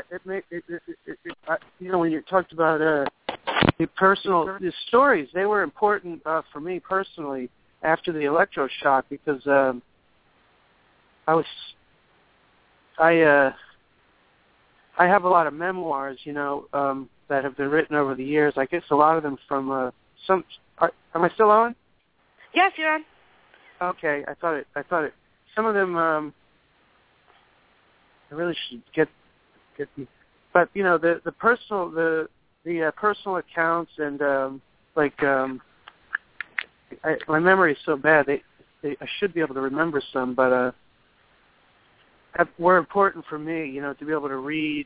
when you talked about the stories, they were important for me personally after the electroshock, because I was I have a lot of memoirs, that have been written over the years. I guess a lot of them from some. Am I still on? Yes, you're on. Okay, I thought it. Some of them, I really should get. But the personal accounts and my memory is so bad. I should be able to remember some, but were important for me, to be able to read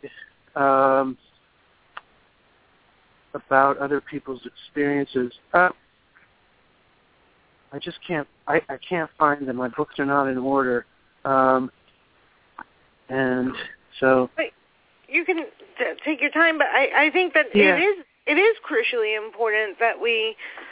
about other people's experiences. I just can't. I can't find them. My books are not in order, and so. Wait, you can take your time, but I think that it is crucially important that we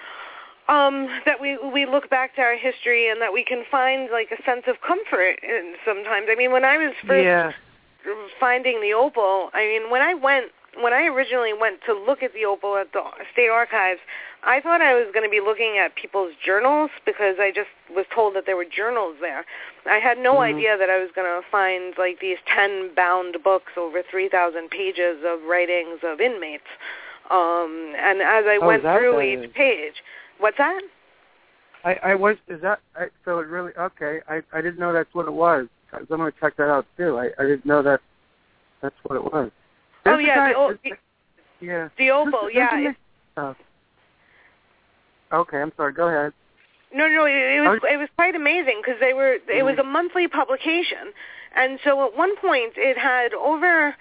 look back to our history and that we can find like a sense of comfort in sometimes. I mean, when I was first finding the Opal, when I originally went to look at the Opal at the State Archives, I thought I was going to be looking at people's journals because I just was told that there were journals there. I had no idea that I was going to find like these 10 bound books over 3,000 pages of writings of inmates. And as I went through each page, what's that? So it really, okay, I didn't know that's what it was. I'm going to check that out too. I didn't know that's what it was. The Opal, Okay, I'm sorry. Go ahead. No, it was quite amazing because it was a monthly publication, and so at one point it had over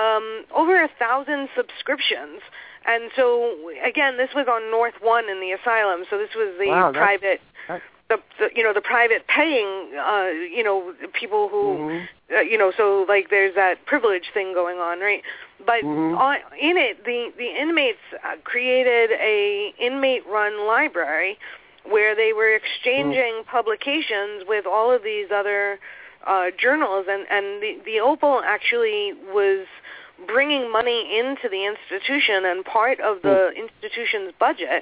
1,000 subscriptions, and so again this was on North One in the asylum, so this was the private. The private paying, people who, so like there's that privilege thing going on, right? But in it, the inmates created a inmate-run library where they were exchanging publications with all of these other journals, and the Opal actually was bringing money into the institution and part of the institution's budget,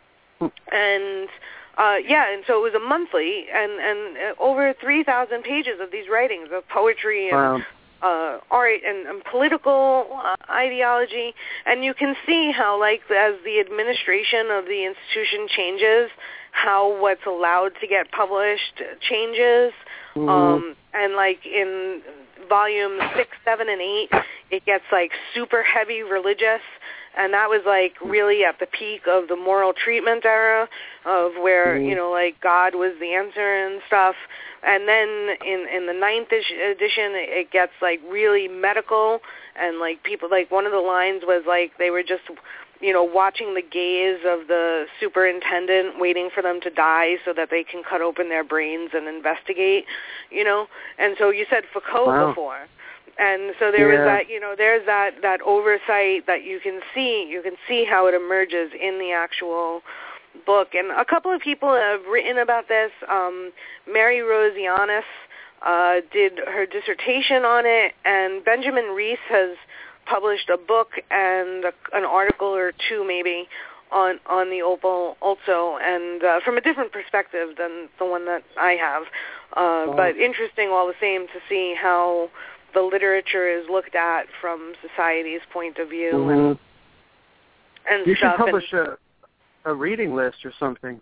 and so it was a monthly, and over 3,000 pages of these writings of poetry and art and political ideology, and you can see how, like, as the administration of the institution changes, how what's allowed to get published changes, and like in volumes 6, 7, and 8, it gets like super heavy religious. And that was like really at the peak of the moral treatment era of where, like God was the answer and stuff. And then in the 9th edition, it gets like really medical, and like people, like one of the lines was like they were just, watching the gaze of the superintendent waiting for them to die so that they can cut open their brains and investigate, And so you said Foucault before. And so there was that, there's that oversight that you can see how it emerges in the actual book. And a couple of people have written about this. Mary Rose Yanis did her dissertation on it, and Benjamin Reese has published a book and an article or two maybe on the Opal also, and from a different perspective than the one that I have. But interesting all the same to see how the literature is looked at from society's point of view, and you stuff. You should publish a reading list or something.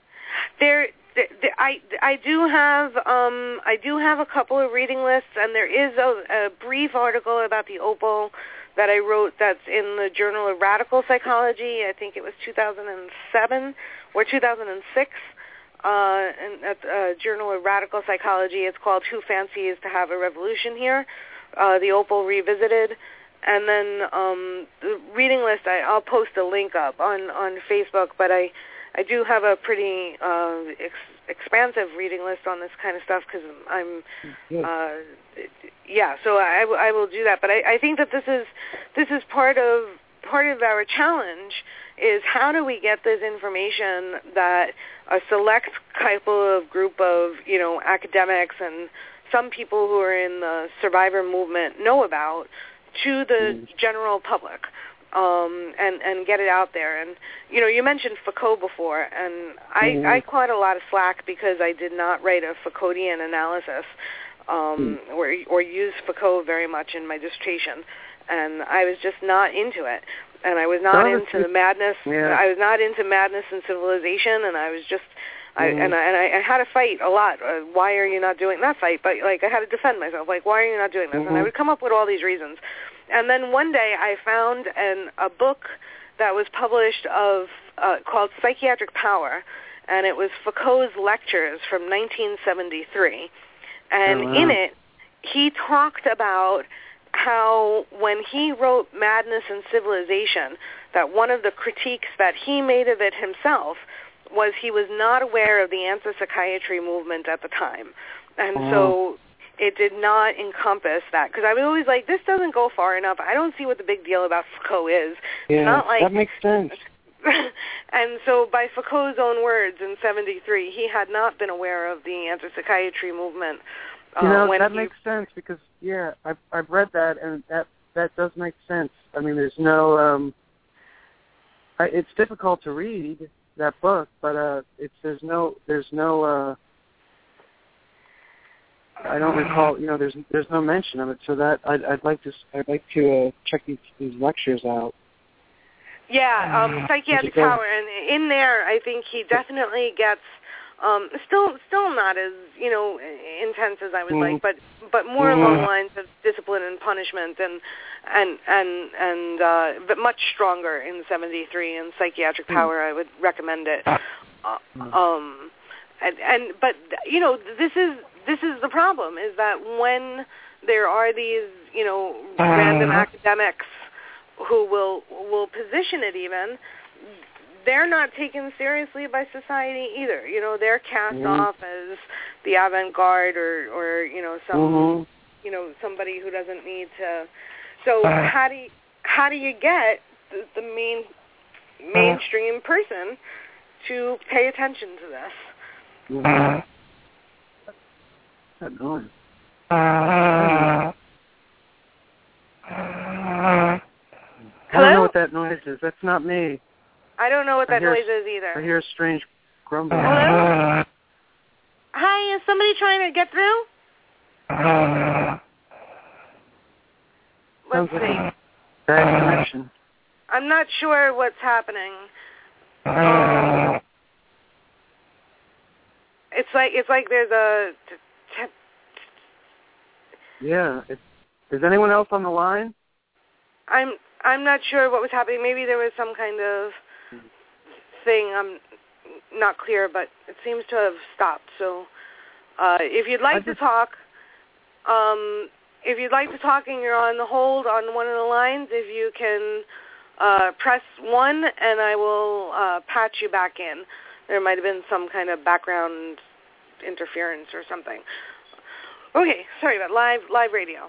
I do have a couple of reading lists, and there is a brief article about the Opal that I wrote that's in the Journal of Radical Psychology. I think it was 2007 or 2006. And at Journal of Radical Psychology, it's called "Who Fancies to Have a Revolution Here?" The Opal Revisited, and then the reading list. I'll post a link up on Facebook, but I do have a pretty expansive reading list on this kind of stuff because I'm So I will do that. But I think that this is part of our challenge. Is how do we get this information that a select group of, academics and some people who are in the survivor movement know about to the general public, and get it out there. And, you mentioned Foucault before, and I caught a lot of slack because I did not write a Foucauldian analysis. or use Foucault very much in my dissertation, and I was just not into it. And I was not into the madness. Yeah. I was not into madness and civilization, and I was just, I had to fight a lot. Why are you not doing that fight? But like I had to defend myself. Like, why are you not doing this? And I would come up with all these reasons. And then one day I found a book that was published called Psychiatric Power, and it was Foucault's lectures from 1973. And in it, he talked about how when he wrote Madness and Civilization, that one of the critiques that he made of it himself was he was not aware of the anthropsychiatry movement at the time. And so it did not encompass that. Because I was always like, this doesn't go far enough. I don't see what the big deal about Foucault is. Yeah, it's not like, that makes sense. And so by Foucault's own words in 73, he had not been aware of the anthropsychiatry movement. That makes sense because, I've read that, and that does make sense. I mean, there's no, it's difficult to read that book, but there's no, I don't recall, there's no mention of it. So that I'd like to check these lectures out. Yeah, Psychiatric Power, and in there, I think he definitely gets. Still not as intense as I would like, but more along the lines of discipline and punishment, and but much stronger in 73 and Psychiatric Power. I would recommend it. But this is the problem, is that when there are these random academics who will position it even. They're not taken seriously by society either. They're cast off as the avant-garde or some somebody who doesn't need to. So how do you get the mainstream person to pay attention to this? That noise. I don't know what that noise is. That's not me. I don't know what that noise is either. I hear a strange grumbling. Hello? Hi, is somebody trying to get through? Let's see. Bad connection. I'm not sure what's happening. It's like there's a... Yeah. Is anyone else on the line? I'm not sure what was happening. Maybe there was some kind of thing. I'm not clear, but it seems to have stopped. So if you'd like to talk, and you're on the hold on one of the lines, if you can press 1, and I will patch you back in. There might have been some kind of background interference or something. Okay, sorry about live radio.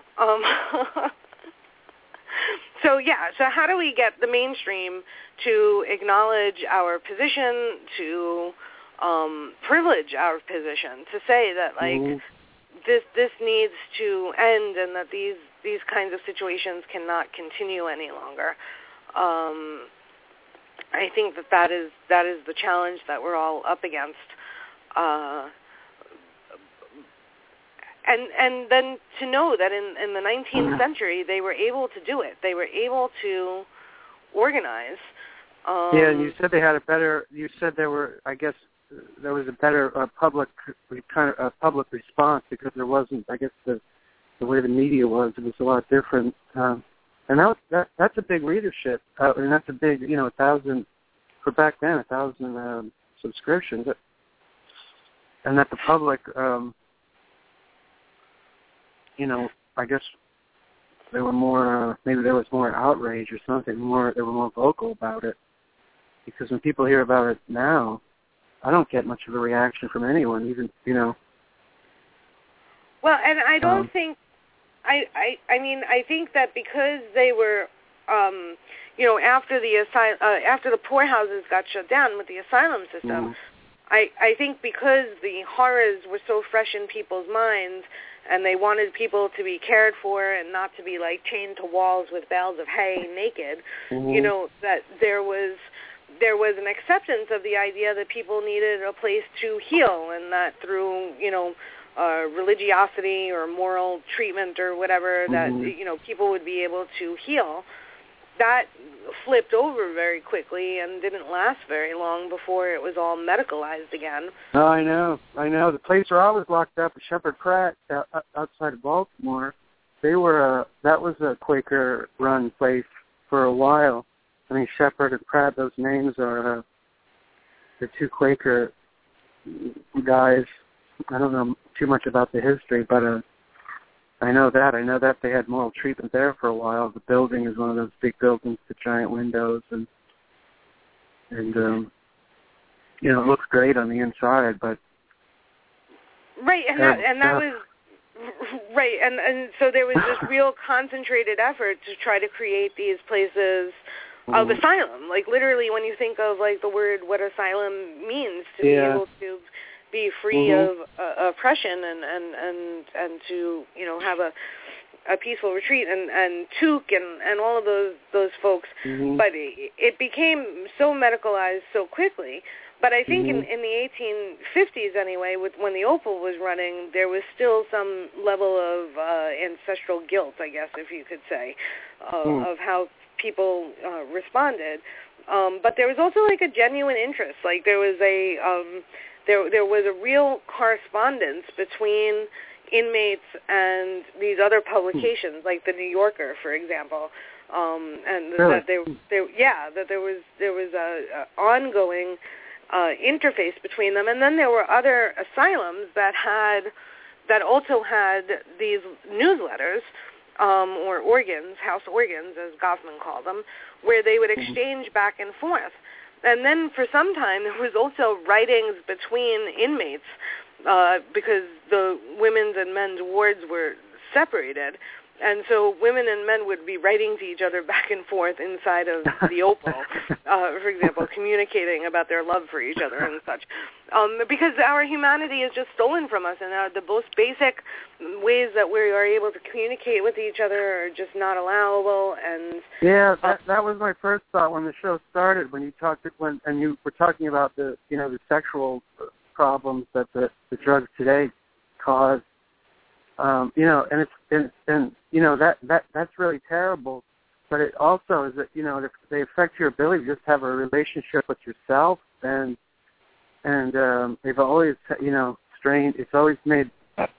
So how do we get the mainstream to acknowledge our position, to privilege our position, to say that this needs to end and that these kinds of situations cannot continue any longer? I think that is the challenge that we're all up against. And then to know that in the 19th century they were able to do it. They were able to organize. And you said they had a better. You said there were. I guess there was a better public response because there wasn't. I guess the way the media was, it was a lot different. And that's a big readership. And that's a big 1,000 for back then, 1,000 subscriptions. And that the public. I guess there were more, maybe there was more outrage or something, they were more vocal about it. Because when people hear about it now, I don't get much of a reaction from anyone, even, Well, and I don't think, I think that because they were, after the poorhouses got shut down with the asylum system, I think because the horrors were so fresh in people's minds, and they wanted people to be cared for and not to be like chained to walls with bales of hay naked, that there was an acceptance of the idea that people needed a place to heal, and that through religiosity or moral treatment or whatever that people would be able to heal, that flipped over very quickly and didn't last very long before it was all medicalized again. Oh, I know. The place where I was locked up, Shepherd Pratt, outside of Baltimore, that was a Quaker-run place for a while. I mean, Shepherd and Pratt, those names are the two Quaker guys. I don't know too much about the history, but I know that they had moral treatment there for a while. The building is one of those big buildings with giant windows, and it looks great on the inside, but right, and that was right, and so there was this real concentrated effort to try to create these places of asylum. Like literally, when you think of like the word what asylum means, to be able to be free of oppression and to have a peaceful retreat and Tuke and all of those folks, but it became so medicalized so quickly. But I think in the 1850s anyway, when the Opal was running, there was still some level of ancestral guilt, I guess, if you could say, of how people responded. But there was also like a genuine interest. Like there was there was a real correspondence between inmates and these other publications, like the New Yorker, for example, and really? that there was a ongoing interface between them. And then there were other asylums that also had these newsletters or organs, house organs, as Goffman called them, where they would exchange back and forth. And then for some time there was also writings between inmates because the women's and men's wards were separated. And so women and men would be writing to each other back and forth inside of the Opal, for example, communicating about their love for each other and such. Because our humanity is just stolen from us, and the most basic ways that we are able to communicate with each other are just not allowable. And that was my first thought when the show started. When you you were talking about the sexual problems that the drugs today cause. That's really terrible, but it also is that they affect your ability to just have a relationship with yourself, and they've always strained. It's always made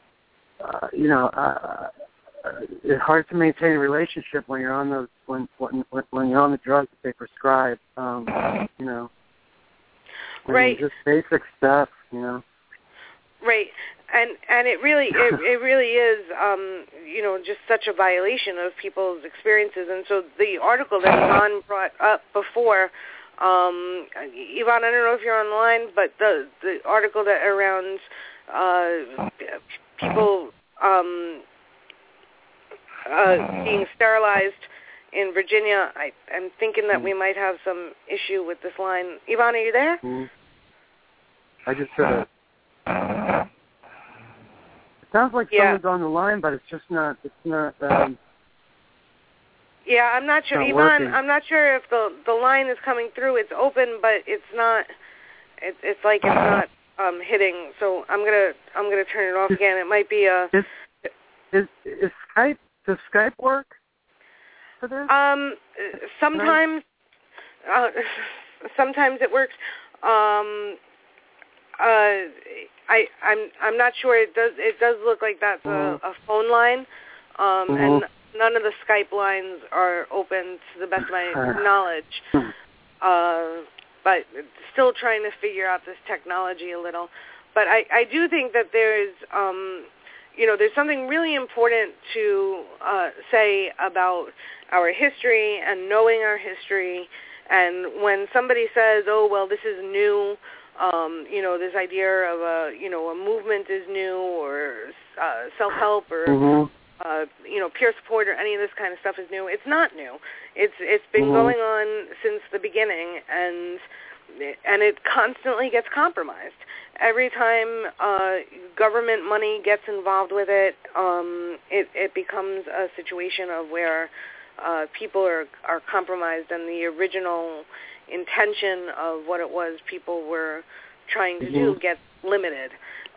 it's hard to maintain a relationship when you're on those when you're on the drugs that they prescribe. Right. Just basic stuff. Right. And it really is just such a violation of people's experiences. And so the article that Yvonne brought up before, Yvonne, I don't know if you're online, but the article that around people being sterilized in Virginia, I'm thinking that we might have some issue with this line. Yvonne, are you there? I just heard it. It sounds like someone's on the line, but it's just not. It's not. Yeah, I'm not sure, Yvonne. Working. I'm not sure if the line is coming through. It's open, but it's not. It's like it's not hitting. So I'm gonna turn it off again. It might be a. Is Skype? Does Skype work for this? Sometimes. Sometimes it works. I'm not sure. It does look like that's a phone line, and none of the Skype lines are open to the best of my knowledge. But still trying to figure out this technology a little. But I do think that there's there's something really important to say about our history and knowing our history. And when somebody says, "Oh, well, this is new," this idea of a movement is new, or self-help, or peer support, or any of this kind of stuff is new. It's not new. It's been going on since the beginning, and it constantly gets compromised. Every time government money gets involved with it, it becomes a situation of where people are compromised, and the original intention of what it was people were trying to do gets limited.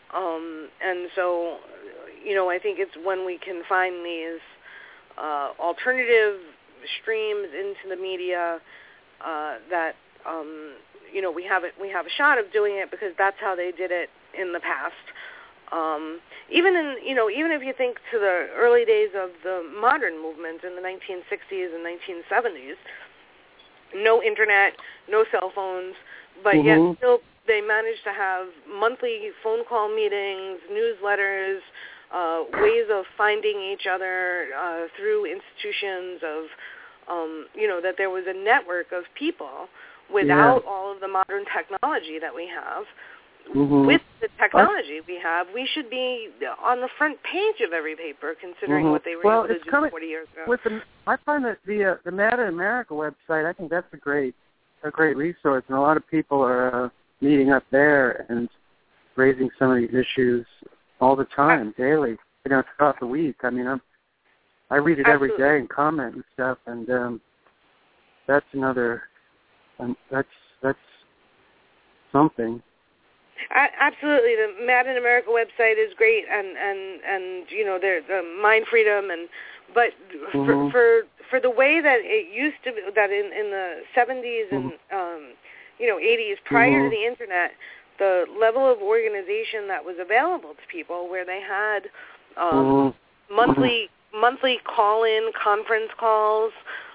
And so, I think it's when we can find these alternative streams into the media that we have a shot of doing it, because that's how they did it in the past. Even if you think to the early days of the modern movement in the 1960s and 1970s, no internet, no cell phones, but yet still they managed to have monthly phone call meetings, newsletters, ways of finding each other through institutions of, that there was a network of people without all of the modern technology that we have. With the technology we have, we should be on the front page of every paper, considering what they were able to do 40 years ago. I find that the Mad in America website, I think that's a great resource, and a lot of people are meeting up there and raising some of these issues all the time, daily, throughout the week. I mean, I read it every day and comment and stuff, and that's another, that's something. Absolutely, the Mad in America website is great, and there's Mind Freedom, but for the way that it used to be, that in the 70s and 80s, prior to the internet, the level of organization that was available to people, where they had monthly call-in conference calls,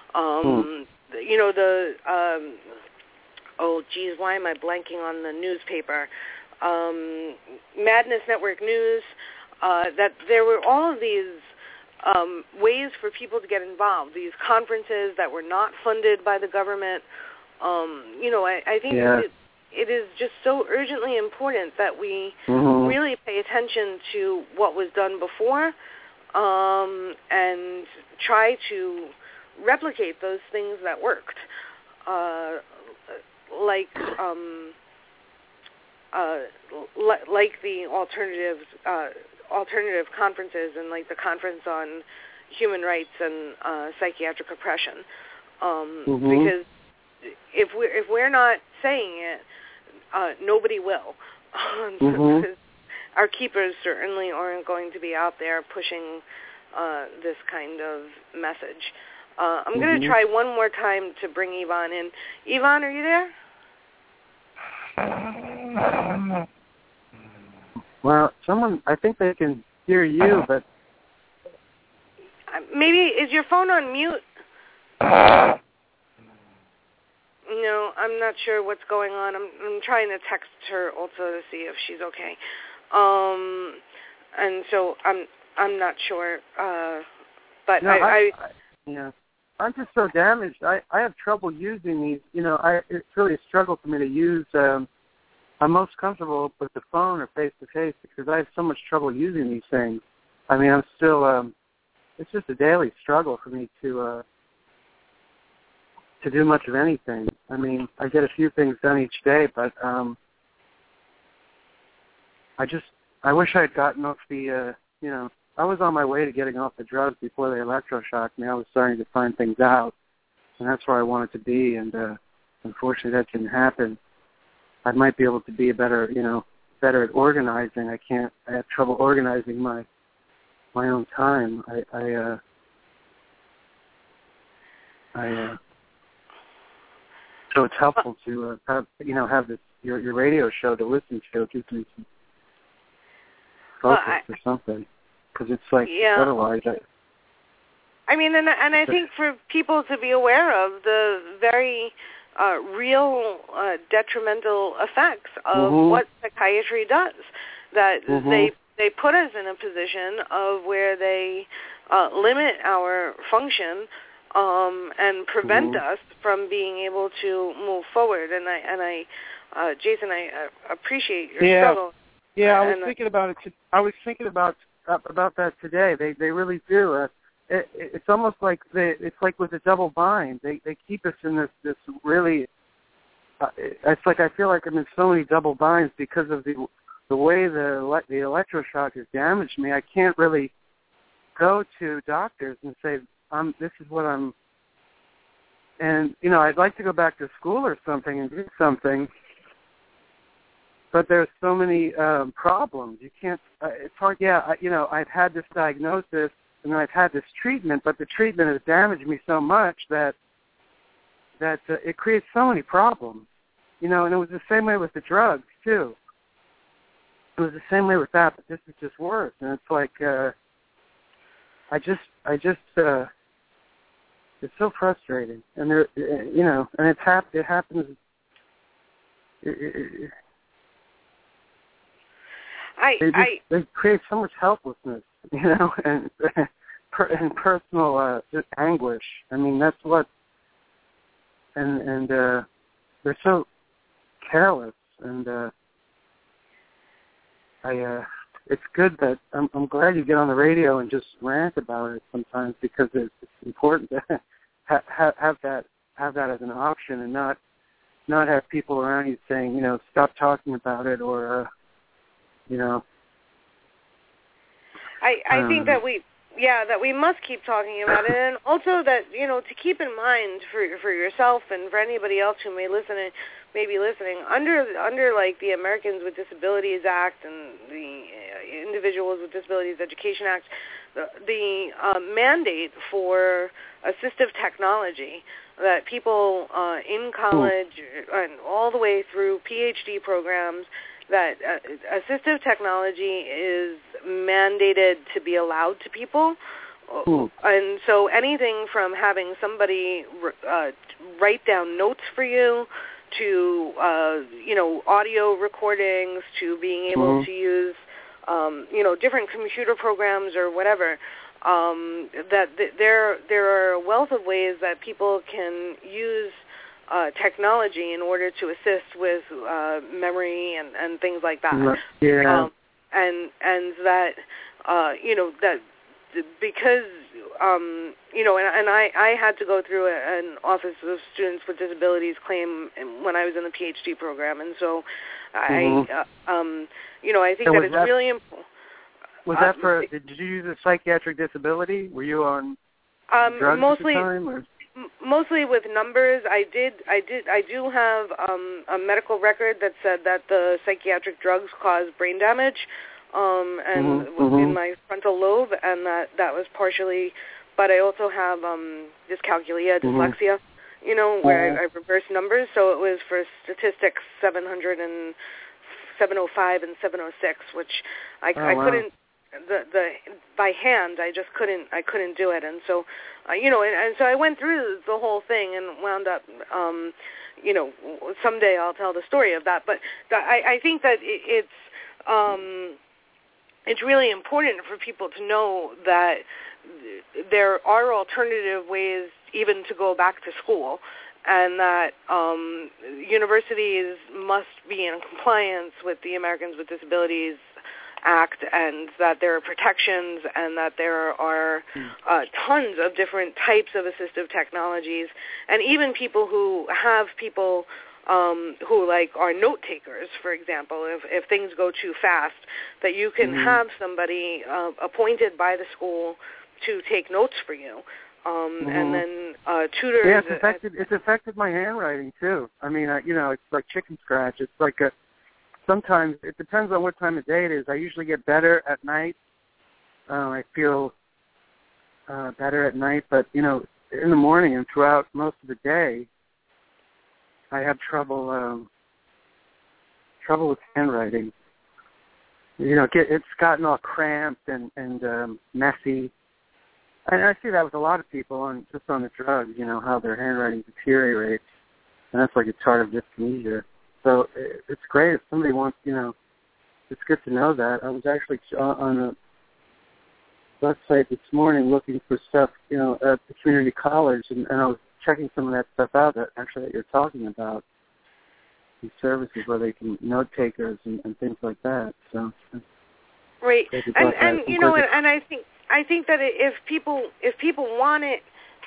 oh geez, why am I blanking on the newspaper? Madness Network News, that there were all of these ways for people to get involved, these conferences that were not funded by the government. I think it is just so urgently important that we really pay attention to what was done before, and try to replicate those things that worked. Like the alternative conferences, and like the conference on human rights and psychiatric oppression, because if we're not saying it, nobody will. Because our keepers certainly aren't going to be out there pushing this kind of message. I'm going to try one more time to bring Yvonne in. Yvonne, are you there? Well, I think they can hear you, but... Maybe, is your phone on mute? No, I'm not sure what's going on. I'm trying to text her also to see if she's okay. And so I'm not sure. But no, I'm just so damaged. I have trouble using these. It's really a struggle for me to use. I'm most comfortable with the phone or face-to-face, because I have so much trouble using these things. I mean, I'm still, it's just a daily struggle for me to do much of anything. I mean, I get a few things done each day, but I wish I had gotten off the, I was on my way to getting off the drugs before they electroshocked me. I was starting to find things out, and that's where I wanted to be, and unfortunately that didn't happen. I might be able to be better at organizing. I have trouble organizing my own time. So it's helpful to have this your radio show to listen to. It gives me some focus or something, because it's like otherwise. I mean, and I think for people to be aware of the very real detrimental effects of what psychiatry does, that they put us in a position of where they limit our function and prevent us from being able to move forward. And I Jason, I appreciate your struggle. Yeah, I was thinking about it. I was thinking about that today. They really do. It's almost like it's like with a double bind. They keep us in this really. It's like I feel like I'm in so many double binds because of the way the electroshock has damaged me. I can't really go to doctors and say this is what I'm. And I'd like to go back to school or something and do something. but there's so many problems. You can't. It's hard. Yeah, I've had this diagnosis and I've had this treatment, but the treatment has damaged me so much that it creates so many problems. And it was the same way with the drugs too. It was the same way with that, but this is just worse. And it's like, it's so frustrating. And there, and it happens. They create so much helplessness, and personal just anguish. I mean, that's what. And they're so careless, and it's good that I'm glad you get on the radio and just rant about it sometimes, because it's important to have that as an option, and not have people around you saying, stop talking about it, or I think that we must keep talking about it, and also that to keep in mind for yourself and for anybody else who may be listening under like the Americans with Disabilities Act and the Individuals with Disabilities Education Act, the mandate for assistive technology that people in college and all the way through PhD programs, that assistive technology is mandated to be allowed to people. And so anything from having somebody write down notes for you to, audio recordings, to being able to use, different computer programs or whatever, that there are a wealth of ways that people can use technology in order to assist with memory and things like that. Yeah. And that that because and I had to go through an Office of Students with Disabilities claim when I was in the PhD program, and so I think that it's really important. Was that for? Did you use a psychiatric disability? Were you on drugs mostly at the time? Or? Mostly with numbers. I do have a medical record that said that the psychiatric drugs cause brain damage, and in my frontal lobe, and that was partially. But I also have dyscalculia, dyslexia, where I reverse numbers. So it was for statistics 700 and 705 and 706, which I couldn't. The by hand, I just couldn't do it, and so and so I went through the whole thing and wound up someday I'll tell the story of that, but I think that it's really important for people to know that there are alternative ways even to go back to school, and that universities must be in compliance with the Americans with Disabilities Act, and that there are protections, and that there are tons of different types of assistive technologies, and even people who have people who like are note takers, for example, if things go too fast, that you can have somebody appointed by the school to take notes for you, and then tutors. Yeah, it's affected my handwriting too. I mean, it's like chicken scratch. It's like sometimes it depends on what time of day it is. I usually get better at night. I feel better at night, but in the morning and throughout most of the day, I have trouble with handwriting. It's gotten all cramped and messy. And I see that with a lot of people on the drugs. How their handwriting deteriorates, and that's like a chart of dyskinesia. So it's great if somebody wants, it's good to know that. I was actually on a website this morning looking for stuff, at the community college, and I was checking some of that stuff out that you're talking about, these services where they can note takers and things like that. So right, and and I think that if people want it,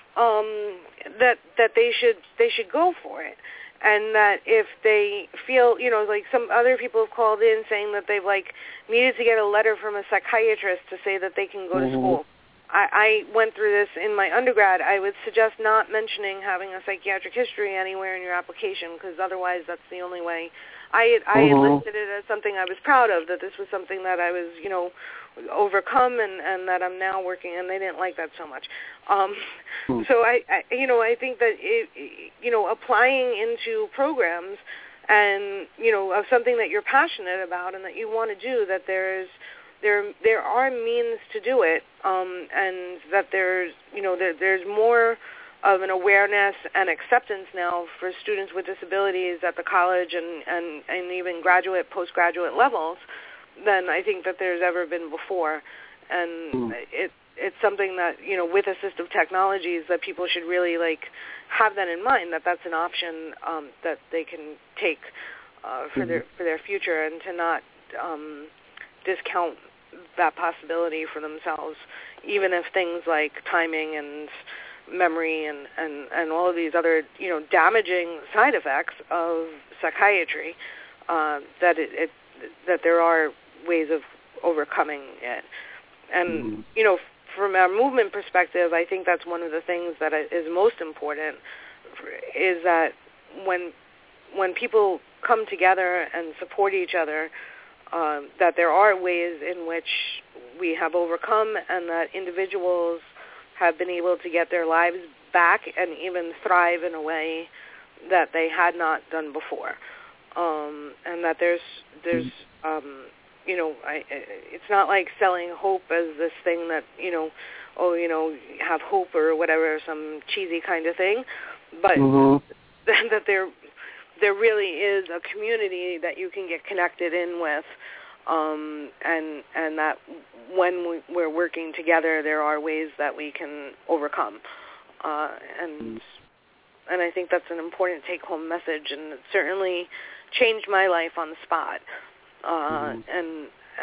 that they should go for it. And that if they feel, like some other people have called in saying that they've needed to get a letter from a psychiatrist to say that they can go to school, I went through this in my undergrad. I would suggest not mentioning having a psychiatric history anywhere in your application, because otherwise that's the only way. I had listed it as something I was proud of, that this was something that I was, overcome and that I'm now working, and they didn't like that so much. So I think that applying into programs and, of something that you're passionate about and that you want to do, that there are means to do it, and that there's more of an awareness and acceptance now for students with disabilities at the college and even graduate, postgraduate levels than I think that there's ever been before. And it's something that, with assistive technologies, that people should really have that in mind, that that's an option that they can take for their future, and to not discount that possibility for themselves, even if things like timing and memory and all of these other damaging side effects of psychiatry, that there are ways of overcoming it. And from our movement perspective, I think that's one of the things that is most important, is that when people come together and support each other, that there are ways in which we have overcome, and that individuals have been able to get their lives back and even thrive in a way that they had not done before. And that there's it's not like selling hope as this thing that, have hope or whatever, some cheesy kind of thing, but that there really is a community that you can get connected in with, and that when we're working together, there are ways that we can overcome, and I think that's an important take-home message, and it certainly changed my life on the spot. And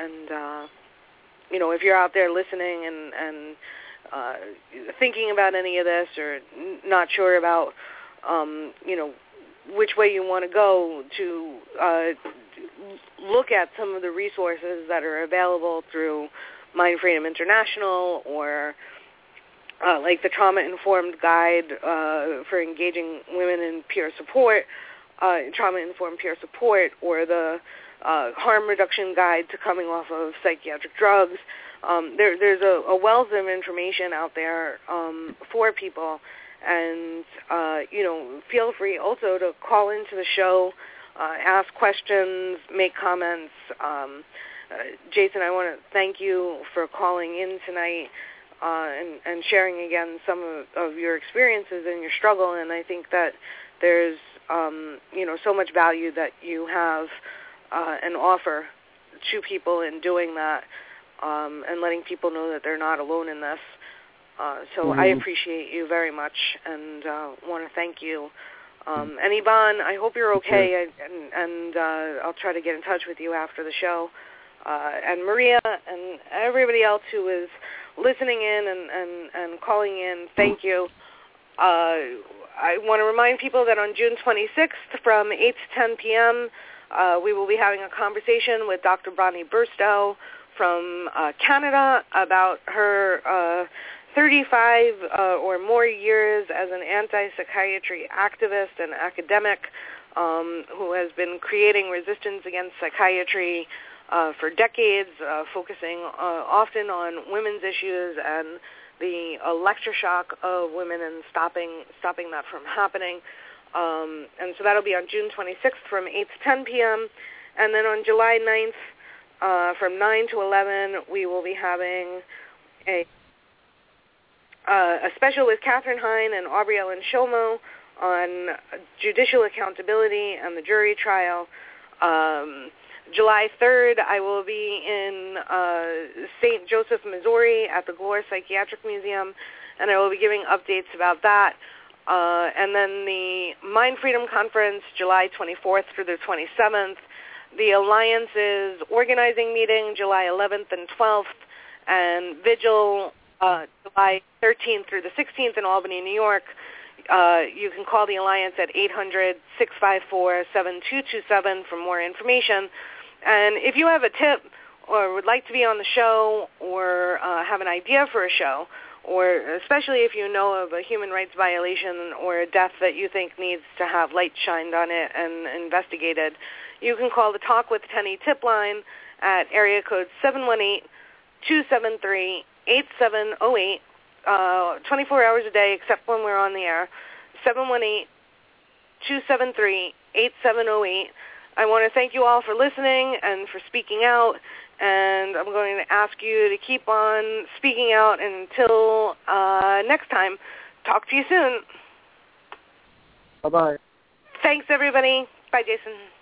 if you're out there listening and thinking about any of this, or not sure about which way you want to go, to look at some of the resources that are available through Mind Freedom International, or like the Trauma-Informed Guide for Engaging Women in Peer Support, Trauma-Informed Peer Support, or the Harm Reduction Guide to Coming Off of Psychiatric Drugs. There's a wealth of information out there for people, and feel free also to call into the show, ask questions, make comments. Jason, I want to thank you for calling in tonight and sharing again some of your experiences and your struggle, and I think that there's so much value that you have and offer to people in doing that, and letting people know that they're not alone in this. So I appreciate you very much, and want to thank you. And Yvonne, I hope you're okay, and I'll try to get in touch with you after the show. And Maria and everybody else who is listening in and calling in, thank you. I want to remind people that on June 26th from 8 to 10 p.m., we will be having a conversation with Dr. Bonnie Burstow from Canada about her 35 or more years as an anti-psychiatry activist and academic who has been creating resistance against psychiatry for decades, focusing often on women's issues and the electroshock of women and stopping that from happening. And so that'll be on June 26th from 8 to 10 p.m. And then on July 9th from 9 to 11, we will be having a special with Catherine Hine and Aubrey Ellen Shomo on judicial accountability and the jury trial. July 3rd, I will be in St. Joseph, Missouri at the Glore Psychiatric Museum, and I will be giving updates about that. And then the Mind Freedom Conference, July 24th through the 27th. The Alliance's organizing meeting, July 11th and 12th. And Vigil, July 13th through the 16th in Albany, New York. You can call the Alliance at 800-654-7227 for more information. And if you have a tip or would like to be on the show, or have an idea for a show, or especially if you know of a human rights violation or a death that you think needs to have light shined on it and investigated, you can call the Talk with Tenny tip line at area code 718-273-8708, 24 hours a day except when we're on the air, 718-273-8708. I want to thank you all for listening and for speaking out, and I'm going to ask you to keep on speaking out until next time. Talk to you soon. Bye-bye. Thanks, everybody. Bye, Jason.